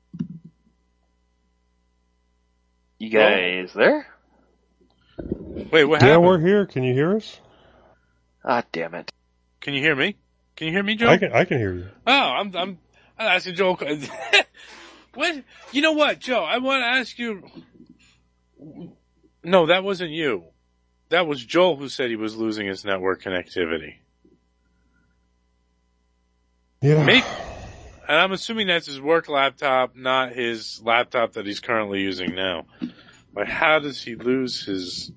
You guys there? Wait, what happened? Yeah, we're here. Can you hear us? Ah, damn it. Can you hear me? Can you hear me, Joel? I can hear you. Oh, I'm asking Joel. What? You know what, Joe? I want to ask you. No, that wasn't you. That was Joel who said he was losing his network connectivity. Yeah. And I'm assuming that's his work laptop, not his laptop that he's currently using now. But how does he lose his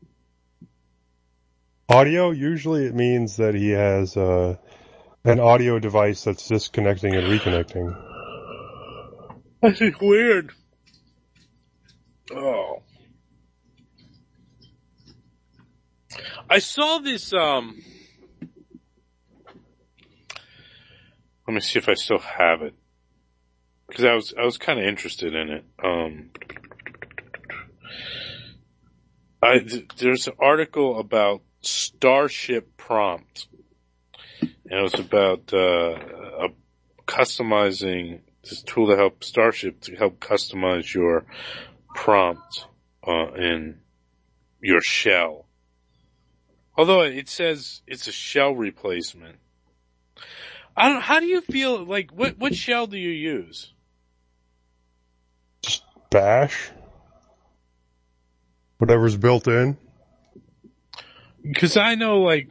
audio? Usually it means that he has an audio device that's disconnecting and reconnecting. That's just weird. Oh. I saw this, let me see if I still have it. Because I was kind of interested in it. There's an article about Starship Prompt. And it was about, customizing this tool to help Starship to help customize your prompt, in your shell. Although it says it's a shell replacement. How do you feel, like, what shell do you use? Just Bash. Whatever's built in. Because I know, like,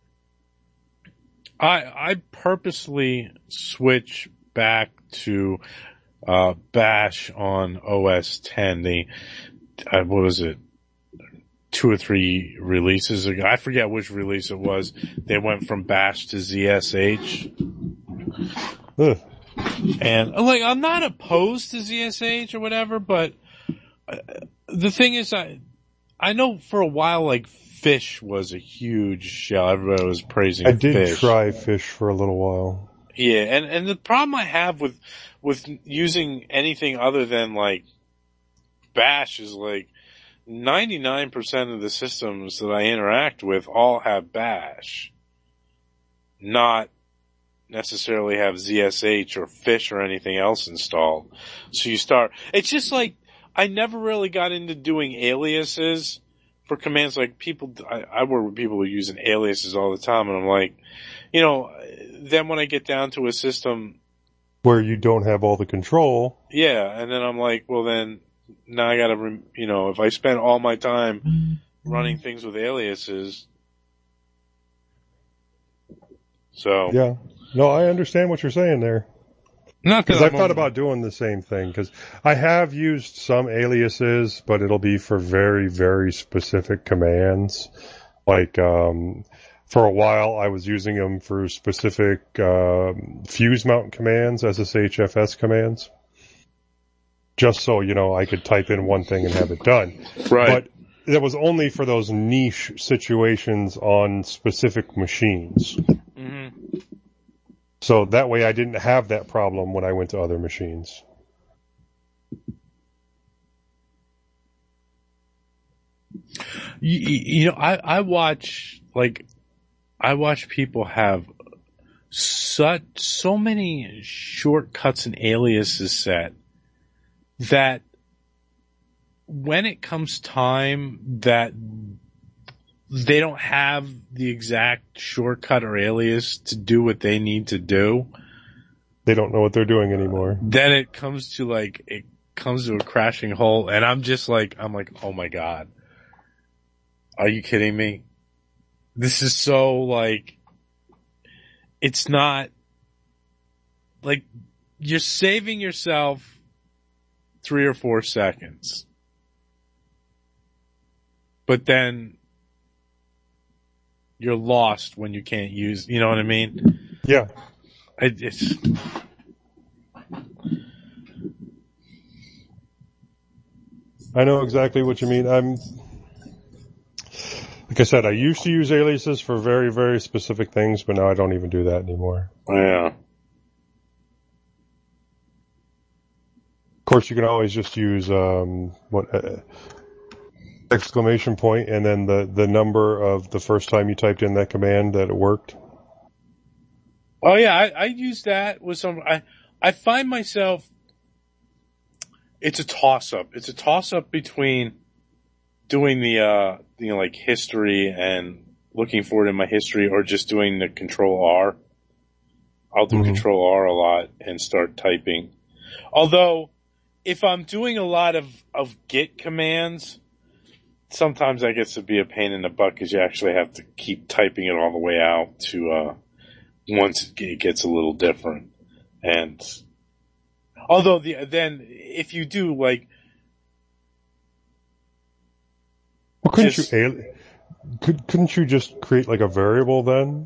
I purposely switch back to, Bash on OS 10. What was it? 2 or 3 releases ago. I forget which release it was. They went from Bash to ZSH. Ugh. And, like, I'm not opposed to ZSH or whatever, but the thing is, I know for a while, like, Fish was a huge shell. Everybody was praising Fish. I did try Fish for a little while. Yeah, and the problem I have with using anything other than, like, Bash is, like, 99% of the systems that I interact with all have Bash. Not necessarily have ZSH or Fish or anything else installed. So it's just like, I never really got into doing aliases for commands. Like, I work with people who are using aliases all the time, and I'm like, then when I get down to a system where you don't have all the control. Yeah, and then I'm like, well then, now I gotta, if I spend all my time running things with aliases. So. Yeah. No, I understand what you're saying there. Not because I've thought about doing the same thing, because I have used some aliases, but it'll be for very, very specific commands. Like, for a while I was using them for specific, fuse mount commands, SSHFS commands. Just so, I could type in one thing and have it done. Right. But that was only for those niche situations on specific machines. Mm-hmm. So that way I didn't have that problem when I went to other machines. I watch people have so many shortcuts and aliases set that when it comes time that they don't have the exact shortcut or alias to do what they need to do, they don't know what they're doing anymore. Then it comes to a crashing halt, and I'm like, oh my God. Are you kidding me? This is so, it's not, you're saving yourself 3 or 4 seconds. But then you're lost when you can't use, you know what I mean? Yeah. I know exactly what you mean. Like I said, I used to use aliases for very, very specific things, but now I don't even do that anymore. Yeah. Of course, you can always just use, exclamation point and then the number of the first time you typed in that command that it worked. Oh yeah, I use that with I find myself, it's a toss-up. It's a toss-up between doing the history and looking for it in my history, or just doing the Control R. I'll do Control R a lot and start typing. Although, if I'm doing a lot of Git commands, sometimes that gets to be a pain in the butt because you actually have to keep typing it all the way out to, once it gets a little different. And, although then, if you do well, couldn't you just create a variable then?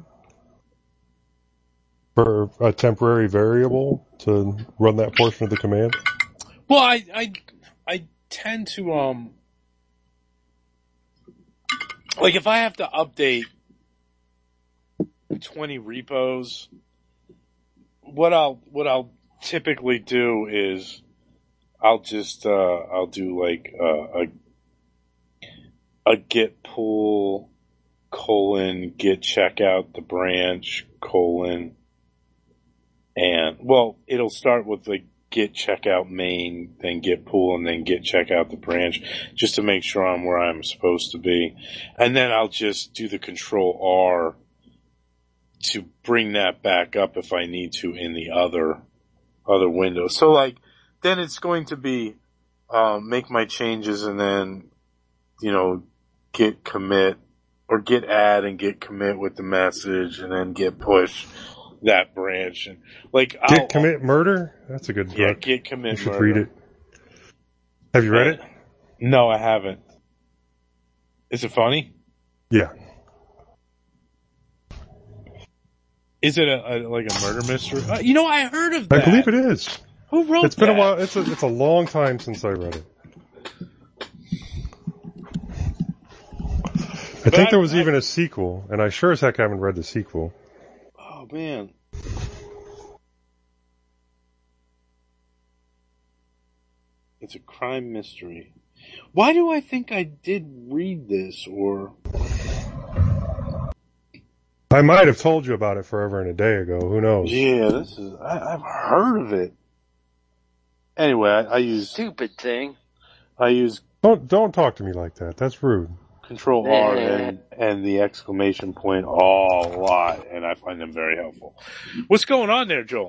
For a temporary variable to run that portion of the command? Well, I tend to, like if I have to update 20 repos, what I'll typically do is I'll just I'll do like a git pull git check out the branch and well, it'll start with like git check out main, then git pull, and then git check out the branch, just to make sure I'm where I'm supposed to be. And then I'll just do the control R to bring that back up if I need to in the other window. So like, then it's going to be, make my changes and then, git commit or git add and git commit with the message and then git push that branch and like Git Commit Murder. That's a good book. Yeah, Git Commit You should Murder. read it. Have you read it? No, I haven't. Is it funny? Yeah. Is it like a murder mystery? I heard of that. I believe it is. Who wrote that? It's been a while. It's a long time since I read it. I think there was even a sequel, and I sure as heck haven't read the sequel. Oh, man. It's a crime mystery. Why do I think I did read this, or... I might have told you about it forever and a day ago. Who knows? Yeah, I've heard of it. Anyway, I use... Stupid thing. Don't talk to me like that. That's rude. Control R and the exclamation point a lot, and I find them very helpful. What's going on there, Joel?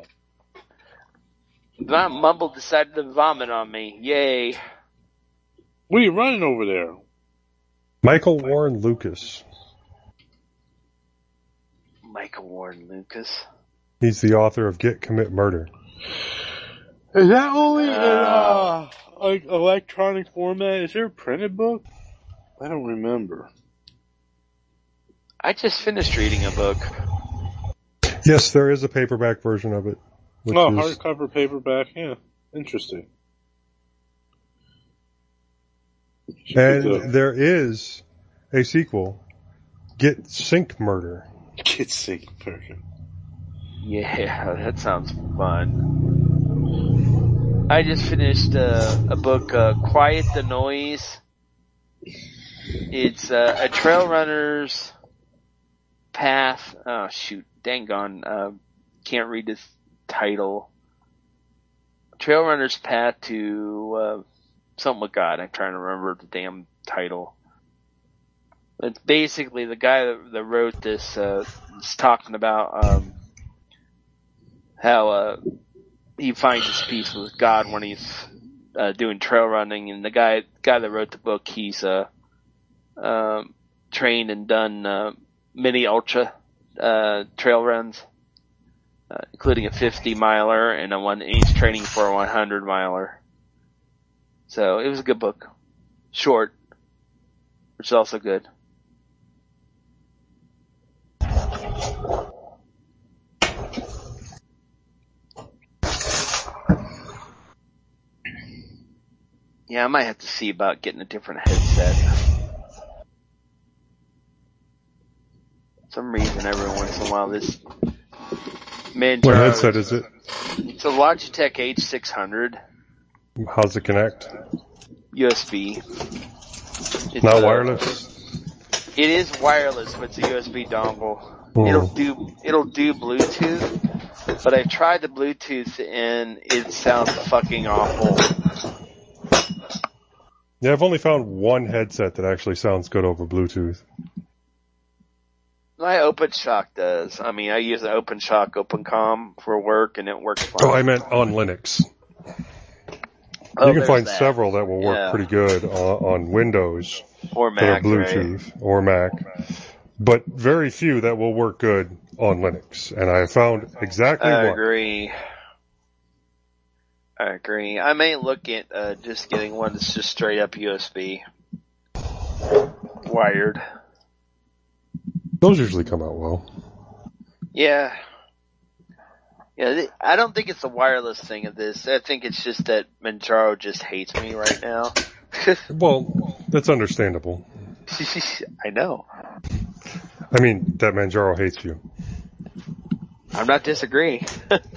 Mumble decided to vomit on me. Yay. What are you running over there? Michael Warren Lucas. Michael Warren Lucas. He's the author of Git Commit Murder. Is that only in like electronic format? Is there a printed book? I don't remember. I just finished reading a book. Yes, there is a paperback version of it. Hardcover paperback, yeah. Interesting. And there is a sequel, Git Sync Murder. Git Sync Murder. Yeah, that sounds fun. I just finished a book, Quiet the Noise. It's a trail runner's path. Oh shoot, dang on. Can't read this title. Trail runner's path to something with God. I'm trying to remember the damn title. It's basically the guy that wrote this is talking about how he finds his peace with God when he's doing trail running. And the guy that wrote the book, he's trained and done mini ultra trail runs, including a 50-miler and he's training for a 100-miler. So it was a good book, short, which is also good. Yeah, I might have to see about getting a different headset. For some reason, every once in a while, this Manjaro. What headset is it? It's a Logitech H600. How's it connect? USB. It's not wireless? It is wireless, but it's a USB dongle. It'll do Bluetooth, but I've tried the Bluetooth and it sounds fucking awful. Yeah, I've only found one headset that actually sounds good over Bluetooth. My OpenShock does. I mean, I use an OpenShock OpenCom for work and it works fine. Oh, I meant on Linux. You can find several that will work pretty good on Windows or Mac, that are Bluetooth, or Mac, but very few that will work good on Linux. And I have found exactly one. I agree. I may look at just getting one that's just straight up USB, wired. Those usually come out well. Yeah. Yeah, I don't think it's the wireless thing of this. I think it's just that Manjaro just hates me right now. Well, that's understandable. I know. I mean, that Manjaro hates you. I'm not disagreeing.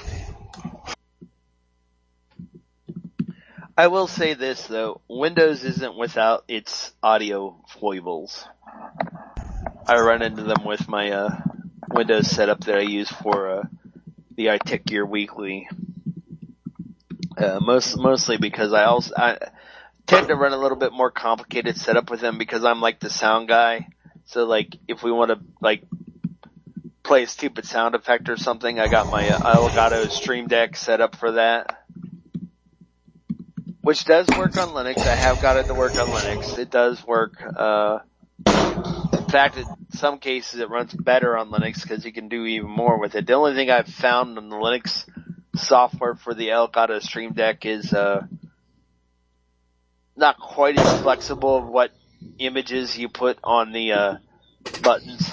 I will say this though, Windows isn't without its audio foibles. I run into them with my Windows setup that I use for the iTech Gear Weekly. Mostly because I tend to run a little bit more complicated setup with them because I'm like the sound guy. So like if we want to like play a stupid sound effect or something, I got my Elgato Stream Deck set up for that. Which does work on Linux. I have got it to work on Linux. It does work. In fact, in some cases it runs better on Linux because you can do even more with it. The only thing I've found on the Linux software for the Elgato Stream Deck is not quite as flexible of what images you put on the buttons.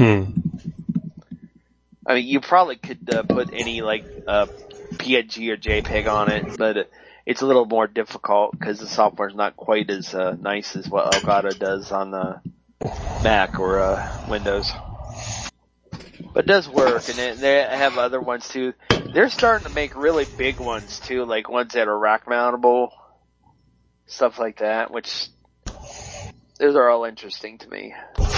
I mean, you probably could put any like PNG or JPEG on it, but it's a little more difficult because the software's not quite as nice as what Elgato does on the Mac or Windows. But it does work, and they have other ones too. They're starting to make really big ones too, like ones that are rack mountable, stuff like that, which those are all interesting to me.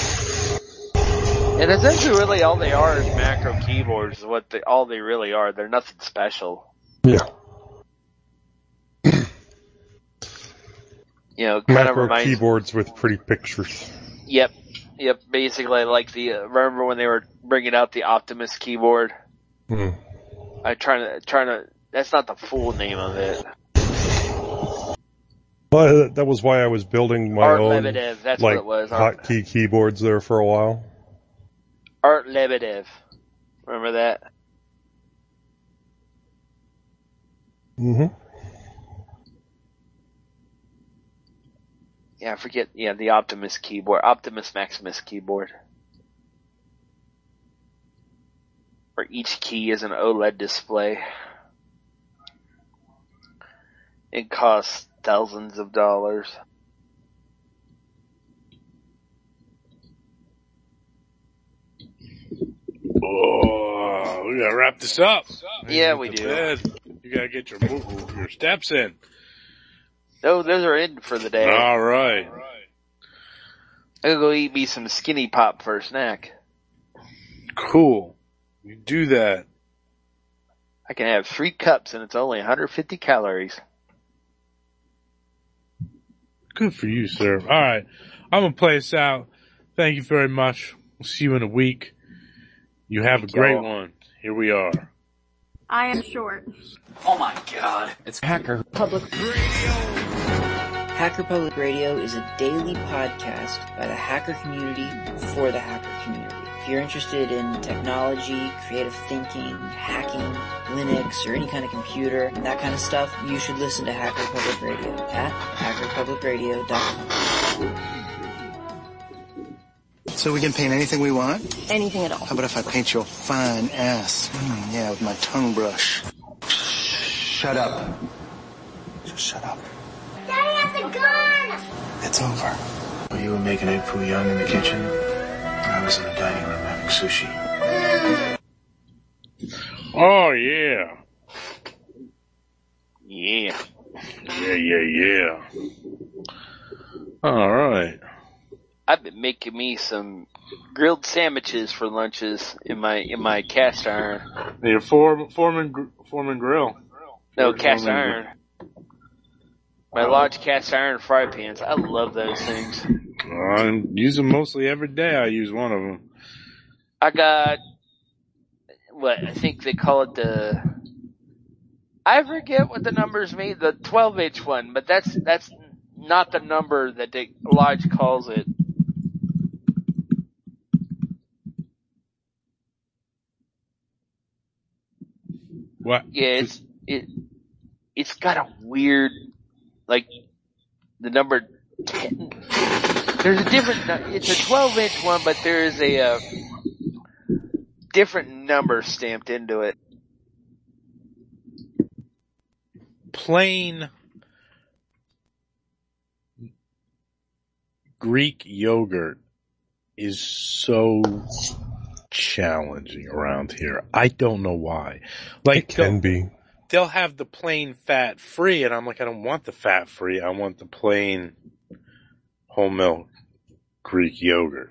And essentially really all they are is macro keyboards is what all they really are. They're nothing special. Yeah. You know, kind of macro reminds keyboards with pretty pictures. Yep. Basically, like remember when they were bringing out the Optimus keyboard? I trying to. That's not the full name of it. Well, that was why I was building my Art own, Lebedev, that's like, what it was. hotkey keyboards there for a while. Art Lebedev. Remember that? Yeah, I forget. Yeah, the Optimus keyboard. Optimus Maximus keyboard. Where each key is an OLED display. It costs thousands of dollars. Oh, we gotta wrap this up. Yeah, we do. Bed. You gotta get your steps in. No, those are in for the day. All right. I'll go eat me some Skinny Pop for a snack. Cool. You do that. I can have 3 cups and it's only 150 calories. Good for you, sir. All right. I'm going to play us out. Thank you very much. We'll see you in a week. You have a great one. Here we are. I am short. Oh my god. It's Hacker Public Radio. Hacker Public Radio is a daily podcast by the hacker community for the hacker community. If you're interested in technology, creative thinking, hacking, Linux, or any kind of computer, and that kind of stuff, you should listen to Hacker Public Radio at hackerpublicradio.com. So we can paint anything we want? Anything at all. How about if I paint your fine ass? Yeah, with my tongue brush. Shut up. Just shut up. Daddy has a gun! It's over. You were making egg foo young in the kitchen. I was in the dining room having sushi. Oh, yeah. Yeah. Yeah. All right. I've been making me some grilled sandwiches for lunches in my cast iron. Your Foreman grill. No, cast iron. My large cast iron fry pans. I love those things. I use them mostly every day. I use one of them. I got I think they call it I forget what the numbers mean, the 12-inch one, but that's not the number that Lodge calls it. What? Yeah, it's got a weird, like, the number 10. There's a different, it's a 12-inch one, but there is a different number stamped into it. Plain Greek yogurt is so challenging around here. I don't know why. Like, it can be. They'll have the plain fat-free, and I'm like, I don't want the fat-free. I want the plain whole milk Greek yogurt.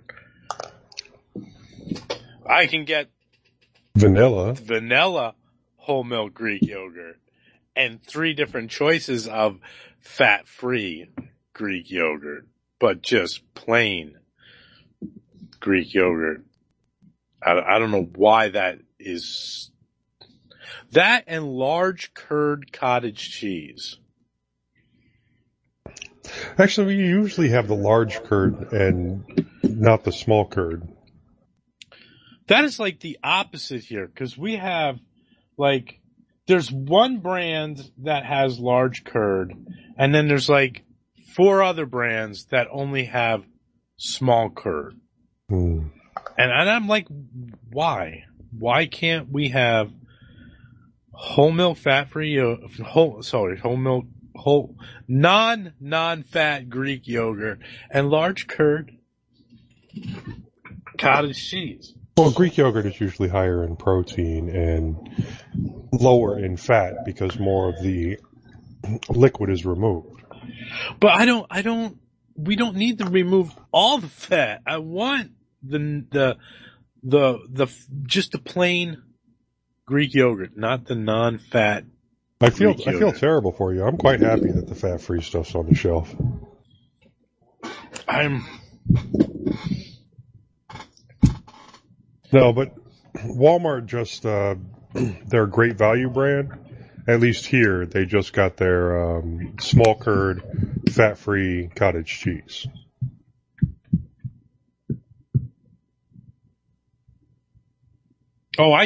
I can get vanilla whole milk Greek yogurt and 3 different choices of fat-free Greek yogurt, but just plain Greek yogurt. I don't know why that is. That and large curd cottage cheese. Actually, we usually have the large curd and not the small curd. That is like the opposite here, because we have, like, there's one brand that has large curd, and then there's like 4 other brands that only have small curd. And I'm like, why? Why can't we have whole milk fat-free, whole milk, non-fat Greek yogurt and large curd cottage cheese? Well, Greek yogurt is usually higher in protein and lower in fat because more of the liquid is removed. But we don't need to remove all the fat. I want the just the plain Greek yogurt, not the non-fat. I feel terrible for you. I'm quite happy that the fat-free stuff's on the shelf. No, but Walmart just their Great Value brand. At least here, they just got their small curd, fat-free cottage cheese. Oh,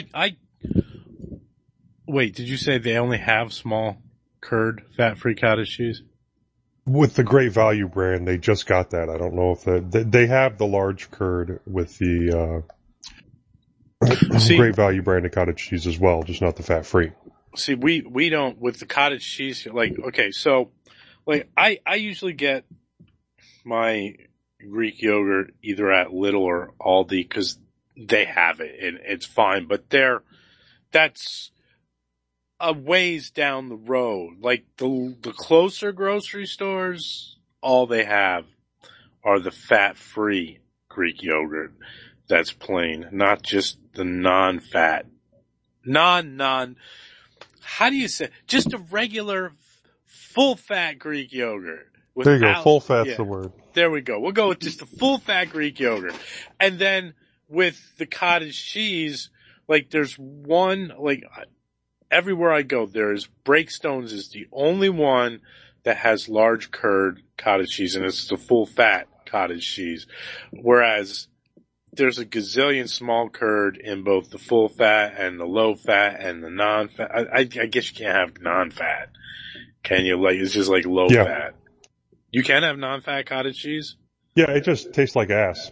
wait, did you say they only have small curd, fat-free cottage cheese? With the Great Value brand, they just got that. I don't know if they have the large curd with the Great Value brand of cottage cheese as well, just not the fat-free. See, we don't, with the cottage cheese, like, okay, so, like, I usually get my Greek yogurt either at Lidl or Aldi because they have it and it's fine, but that's a ways down the road. Like the closer grocery stores, all they have are the fat-free Greek yogurt that's plain, not just the non-fat, how do you say, just a regular full-fat Greek yogurt. There you go, full fat's the word. There we go. We'll go with just a full-fat Greek yogurt. And then with the cottage cheese, like there's one, like everywhere I go, there's Breakstones is the only one that has large curd cottage cheese, and it's the full-fat cottage cheese. Whereas there's a gazillion small curd in both the full-fat and the low-fat and the non-fat. I guess you can't have non-fat. Can you? Like, it's just like low-fat. You can have non-fat cottage cheese? Yeah, it just tastes like ass.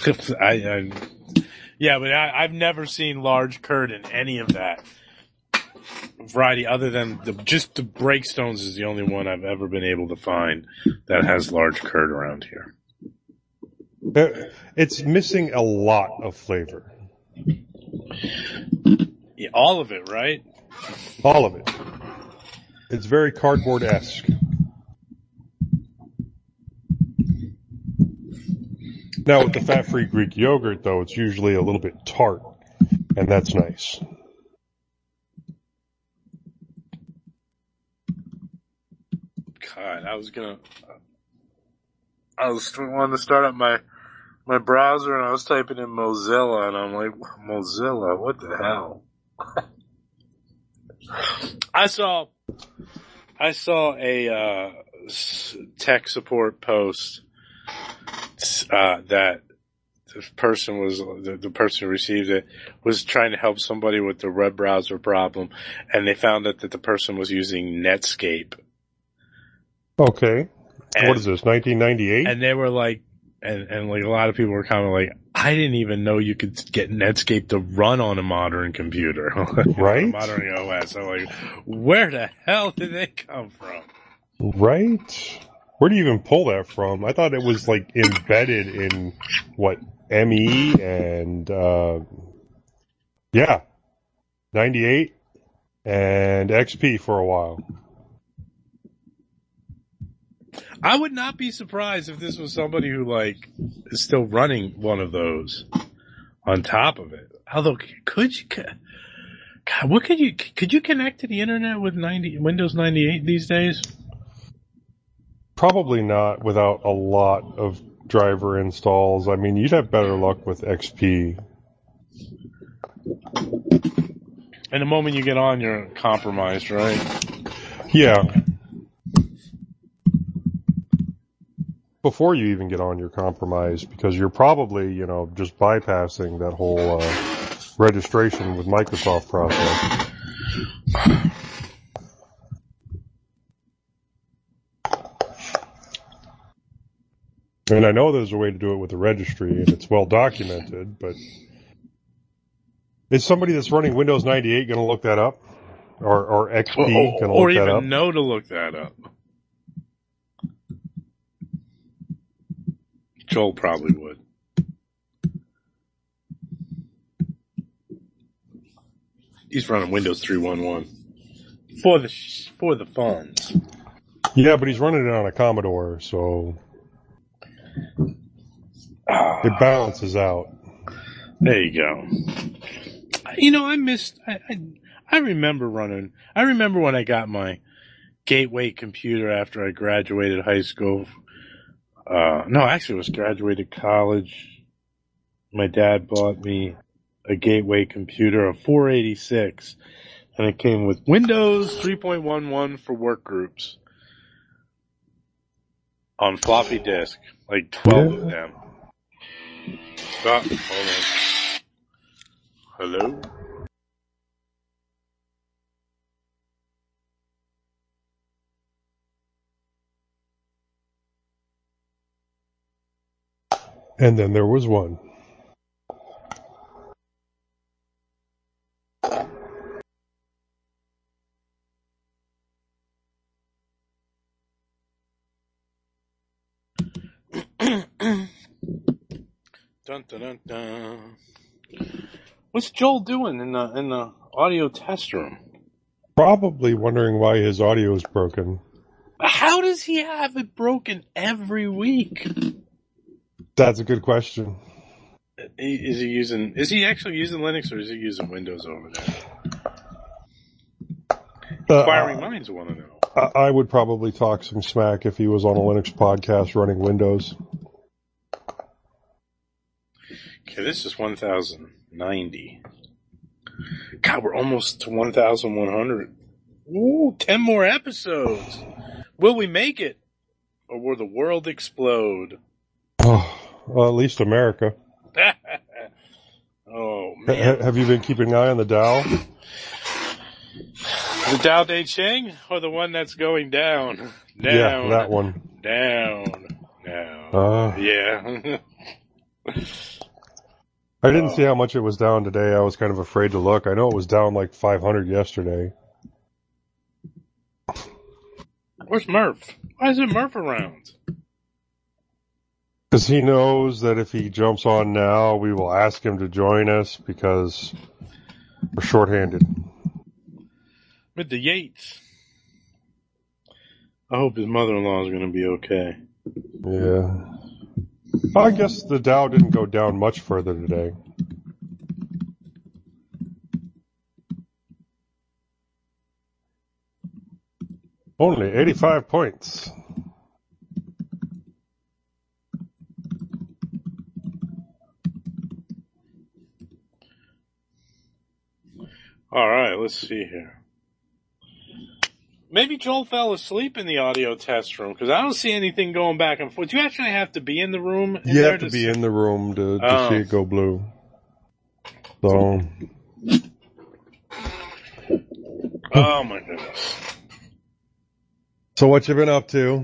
Yeah, but I've never seen large curd in any of that variety other than just the Breakstones is the only one I've ever been able to find that has large curd around here. It's missing a lot of flavor. Yeah, all of it, right? All of it. It's very cardboard-esque. Now, with the fat-free Greek yogurt, though, it's usually a little bit tart, and that's nice. God, I was wanting to start up my browser, and I was typing in Mozilla, and I'm like, Mozilla, what the hell? I saw a tech support post that the person who received it was trying to help somebody with the web browser problem, and they found out that the person was using Netscape. Okay. What is this, 1998? And they were like, and like a lot of people were kind of like, I didn't even know you could get Netscape to run on a modern computer. Right? A modern OS. I'm like, where the hell did they come from? Right? Where do you even pull that from? I thought it was like embedded in ME and 98 and XP for a while. I would not be surprised if this was somebody who is still running one of those on top of it. Although, could you connect to the internet with Windows 98 these days? Probably not without a lot of driver installs. I mean, you'd have better luck with XP. And the moment you get on, you're compromised, right? Yeah. Before you even get on, you're compromised because you're probably, just bypassing that whole registration with Microsoft process. And I know there's a way to do it with the registry, and it's well documented, but is somebody that's running Windows 98 going to look that up? Or XP going to look that up? Or even know to look that up? Joel probably would. He's running Windows 3.11 for the funds. Yeah, but he's running it on a Commodore, so it balances out. There you go. I remember when I got my gateway computer after I graduated high school. No, actually it was graduated college. My dad bought me a gateway computer, a 486, and it came with Windows 3.11 for work groups on floppy disk, 12 of them. Hold on. Hello? And then there was one. Dun, dun, dun, dun. What's Joel doing in the audio test room? Probably wondering why his audio is broken. How does he have it broken every week? That's a good question. Is he actually using Linux or is he using Windows over there? Inquiring minds want to know. I would probably talk some smack if he was on a Linux podcast running Windows. Okay, this is 1090. God, we're almost to 1100. Ooh, 10 more episodes. Will we make it? Or will the world explode? Oh, well, at least America. Oh, man. Have you been keeping an eye on the Dow? The Dow De Ching or the one that's going down? Yeah, that one. Down. Yeah. I didn't see how much it was down today. I was kind of afraid to look. I know it was down 500 yesterday. Where's Murph? Why isn't Murph around? Because he knows that if he jumps on now, we will ask him to join us because we're shorthanded. With the Yates. I hope his mother-in-law is going to be okay. Yeah. I guess the Dow didn't go down much further today. Only 85 points. All right, let's see here. Maybe Joel fell asleep in the audio test room because I don't see anything going back and forth. You actually have to be in the room. You have to be in the room to see it go blue. So. Oh my goodness. So what you been up to?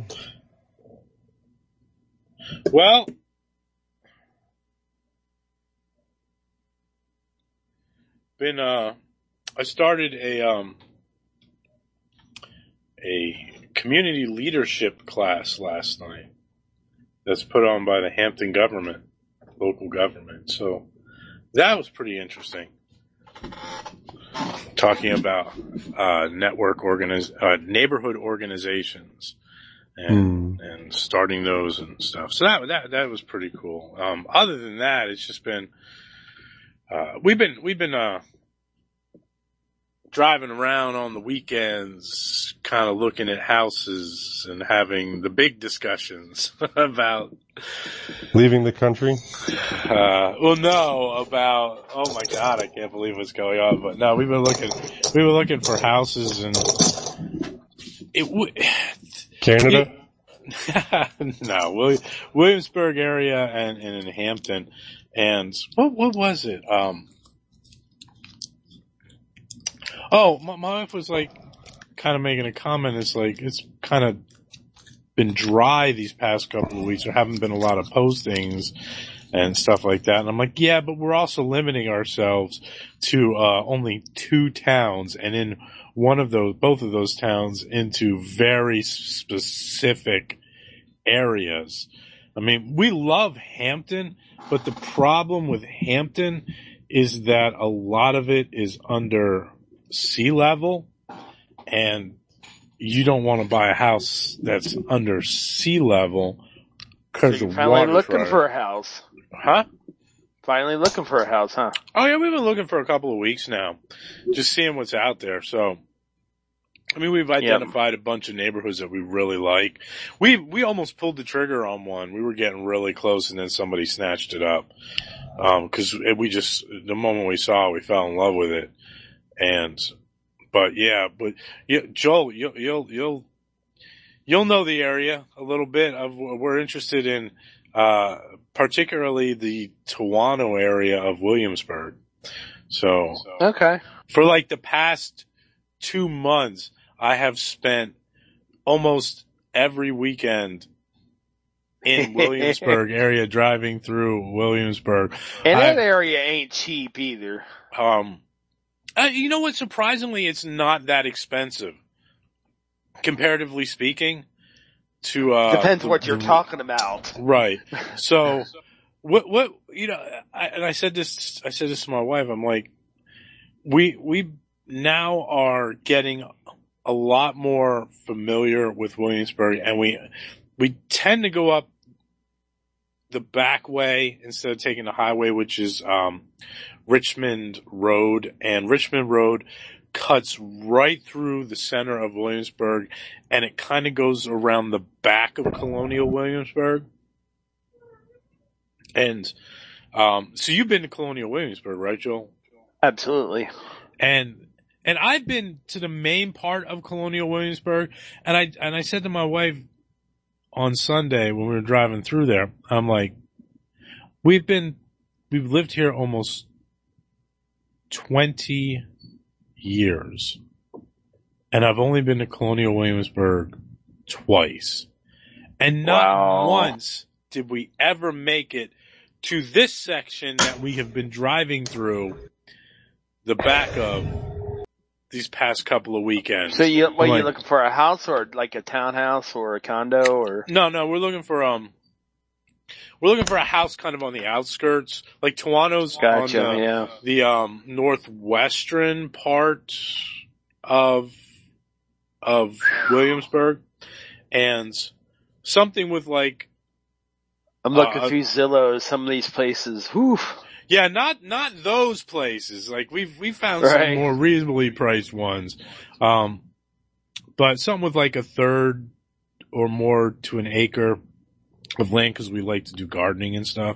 Well, I started a community leadership class last night that's put on by the Hampton government, local government. So that was pretty interesting. Talking about neighborhood organizations and starting those and stuff. So that was pretty cool. Other than that, it's just been we've been driving around on the weekends, kind of looking at houses and having the big discussions about leaving the country. Oh my God, I can't believe what's going on. But no, we were looking for houses and Canada. No, Williamsburg area and in Hampton. And what was it? My wife was like kind of making a comment. It's like, it's kind of been dry these past couple of weeks. There haven't been a lot of postings and stuff like that. And I'm like, yeah, but we're also limiting ourselves to, only 2 towns, and in both of those towns into very specific areas. I mean, we love Hampton, but the problem with Hampton is that a lot of it is under sea level, and you don't want to buy a house that's under sea level because the finally looking for a house. Huh? Finally looking for a house, huh? Oh yeah, we've been looking for a couple of weeks now, just seeing what's out there. So, I mean, we've identified a bunch of neighborhoods that we really like. We almost pulled the trigger on one. We were getting really close, and then somebody snatched it up. Because the moment we saw it, we fell in love with it. But Joel, you'll know the area a little bit. We're interested in, particularly the Tawano area of Williamsburg. So, okay. For like the past 2 months, I have spent almost every weekend in Williamsburg area, driving through Williamsburg. And that area ain't cheap either. You know what? Surprisingly, it's not that expensive, comparatively speaking. Depends what you're talking about, right? So, what I said this to my wife. I'm like, we now are getting a lot more familiar with Williamsburg, and we tend to go up the back way instead of taking the highway, which is Richmond Road, and Richmond Road cuts right through the center of Williamsburg, and it kind of goes around the back of Colonial Williamsburg. And so you've been to Colonial Williamsburg, right, Joel? Absolutely. And I've been to the main part of Colonial Williamsburg, and I said to my wife on Sunday when we were driving through there, I'm like, we've lived here almost 20 years, and I've only been to Colonial Williamsburg twice, and not once did we ever make it to this section that we have been driving through the back of these past couple of weekends. So you looking for a house or like a townhouse or a condo or? No, we're looking for a house kind of on the outskirts, like Tawano's on the northwestern part of Williamsburg, and something with like. I'm looking through Zillow. Some of these places, whew. Yeah, not those places. Like we found some more reasonably priced ones, but something with like a third or more to an acre of land, because we like to do gardening and stuff.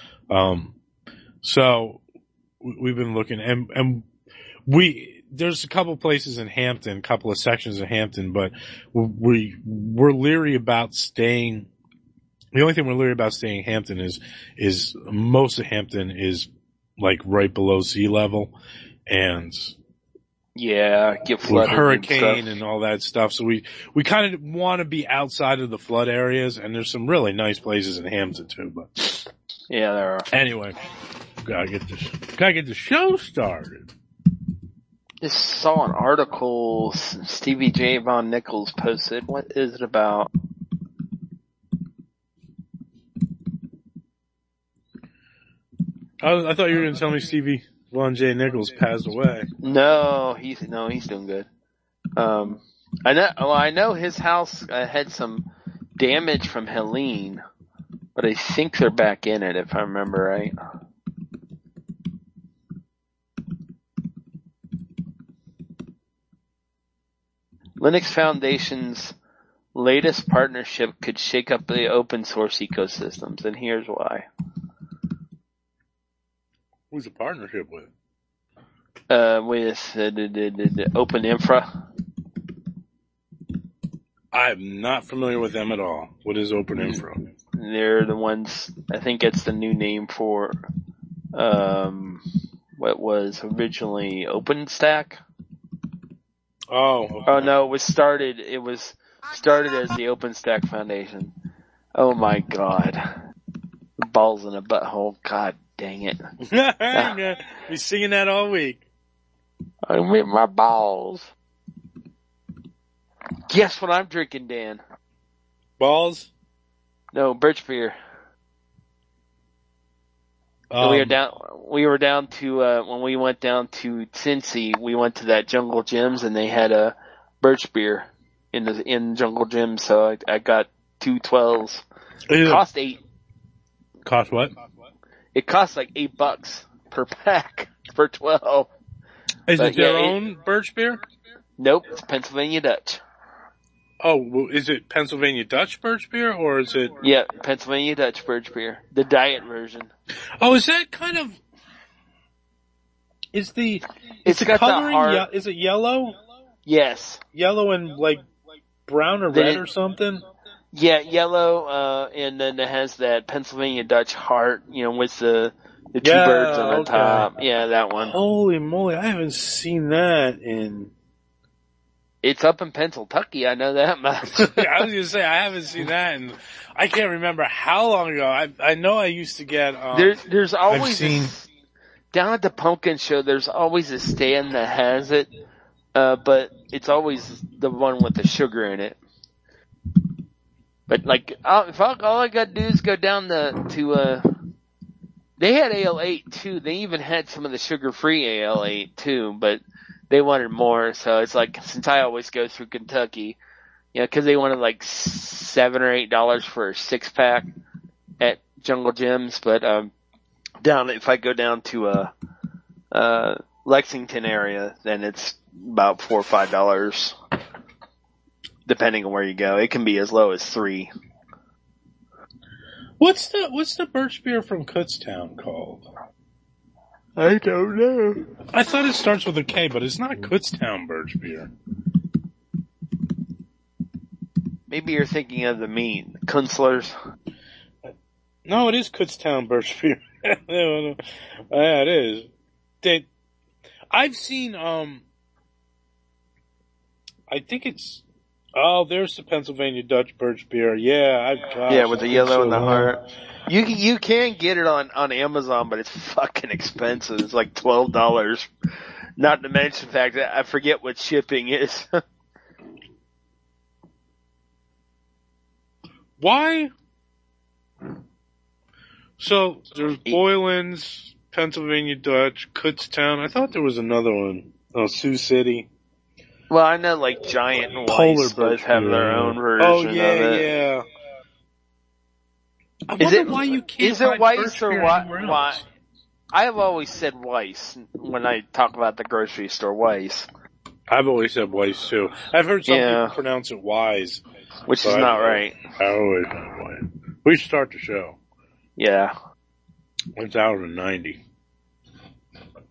So we've been looking, and there's a couple places in Hampton, a couple of sections of Hampton, but we're leery about staying. The only thing we're leery about staying in Hampton is most of Hampton is like right below sea level, and get flooded, hurricane and all that stuff. So we kind of want to be outside of the flood areas, and there's some really nice places in Hampton too. But yeah, there are. Anyway, gotta get the show started. Just saw an article Stevie J. Von Nichols posted. What is it about? I thought you were going to tell me Stevie Von J. Nichols passed away. No, he's doing good. I know his house had some damage from Helene, but I think they're back in it if I remember right. Linux Foundation's latest partnership could shake up the open source ecosystems, and here's why. Who's the partnership with? With the Open Infra. I'm not familiar with them at all. What is Open Infra? They're the ones, I think it's the new name for what was originally OpenStack. Oh. Okay. Oh no, it was started as the OpenStack Foundation. Oh my god. Balls in a butthole. God dang it. Be singing that all week. I with my balls. Guess what I'm drinking, Dan? Balls? No, birch beer. We were down to when we went down to Cincy, we went to that Jungle Gyms and they had a birch beer in Jungle Gyms, so I got 2 12s. It cost $8. Cost what? It cost like $8 per pack for 12. Is it their own birch beer? Nope, it's Pennsylvania Dutch. Oh, well, is it Pennsylvania Dutch birch beer, or is it? Yeah, Pennsylvania Dutch birch beer, the diet version. Oh, is that kind of? Is the coloring? Is it yellow? Yes. Yellow and like brown or red or something. Yeah, yellow, and then it has that Pennsylvania Dutch heart, with the 2 birds on the top. Yeah, that one. Holy moly, I haven't seen that in. It's up in Pennsylvania, I know that much. I was gonna say, I haven't seen that, and I can't remember how long ago. I know I used to get, there's always, down at the pumpkin show, there's always a stand that has it, but it's always the one with the sugar in it. But like, if all I gotta do is go down they had AL8 too, they even had some of the sugar-free AL8 too, but they wanted more, so it's like, since I always go through Kentucky, cause they wanted like $7 or $8 for a 6-pack at Jungle Gyms, but, if I go down to, Lexington area, then it's about $4 or $5, depending on where you go. It can be as low as $3. What's the birch beer from Kutztown called? I don't know. I thought it starts with a K, but it's not Kutztown birch beer. Maybe you're thinking of the mean Kunstler's. No, it is Kutztown birch beer. Yeah, it is. I've seen, I think it's, there's the Pennsylvania Dutch birch beer. Yeah, with the yellow and the heart. You can get it on Amazon, but it's fucking expensive. It's like $12. Not to mention the fact that I forget what shipping is. Why? So there's Boylan's, Pennsylvania Dutch, Kutztown. I thought there was another one. Oh, Sioux City. Well, I know like Giant and Weiss both have their own version of it. Yeah. Is it Weiss or why? I have always said Weiss when I talk about the grocery store. Weiss. I've always said Weiss too. I've heard some people pronounce it Wise, which is not right. I always know Weiss. We should start the show. Yeah. It's hour and 90.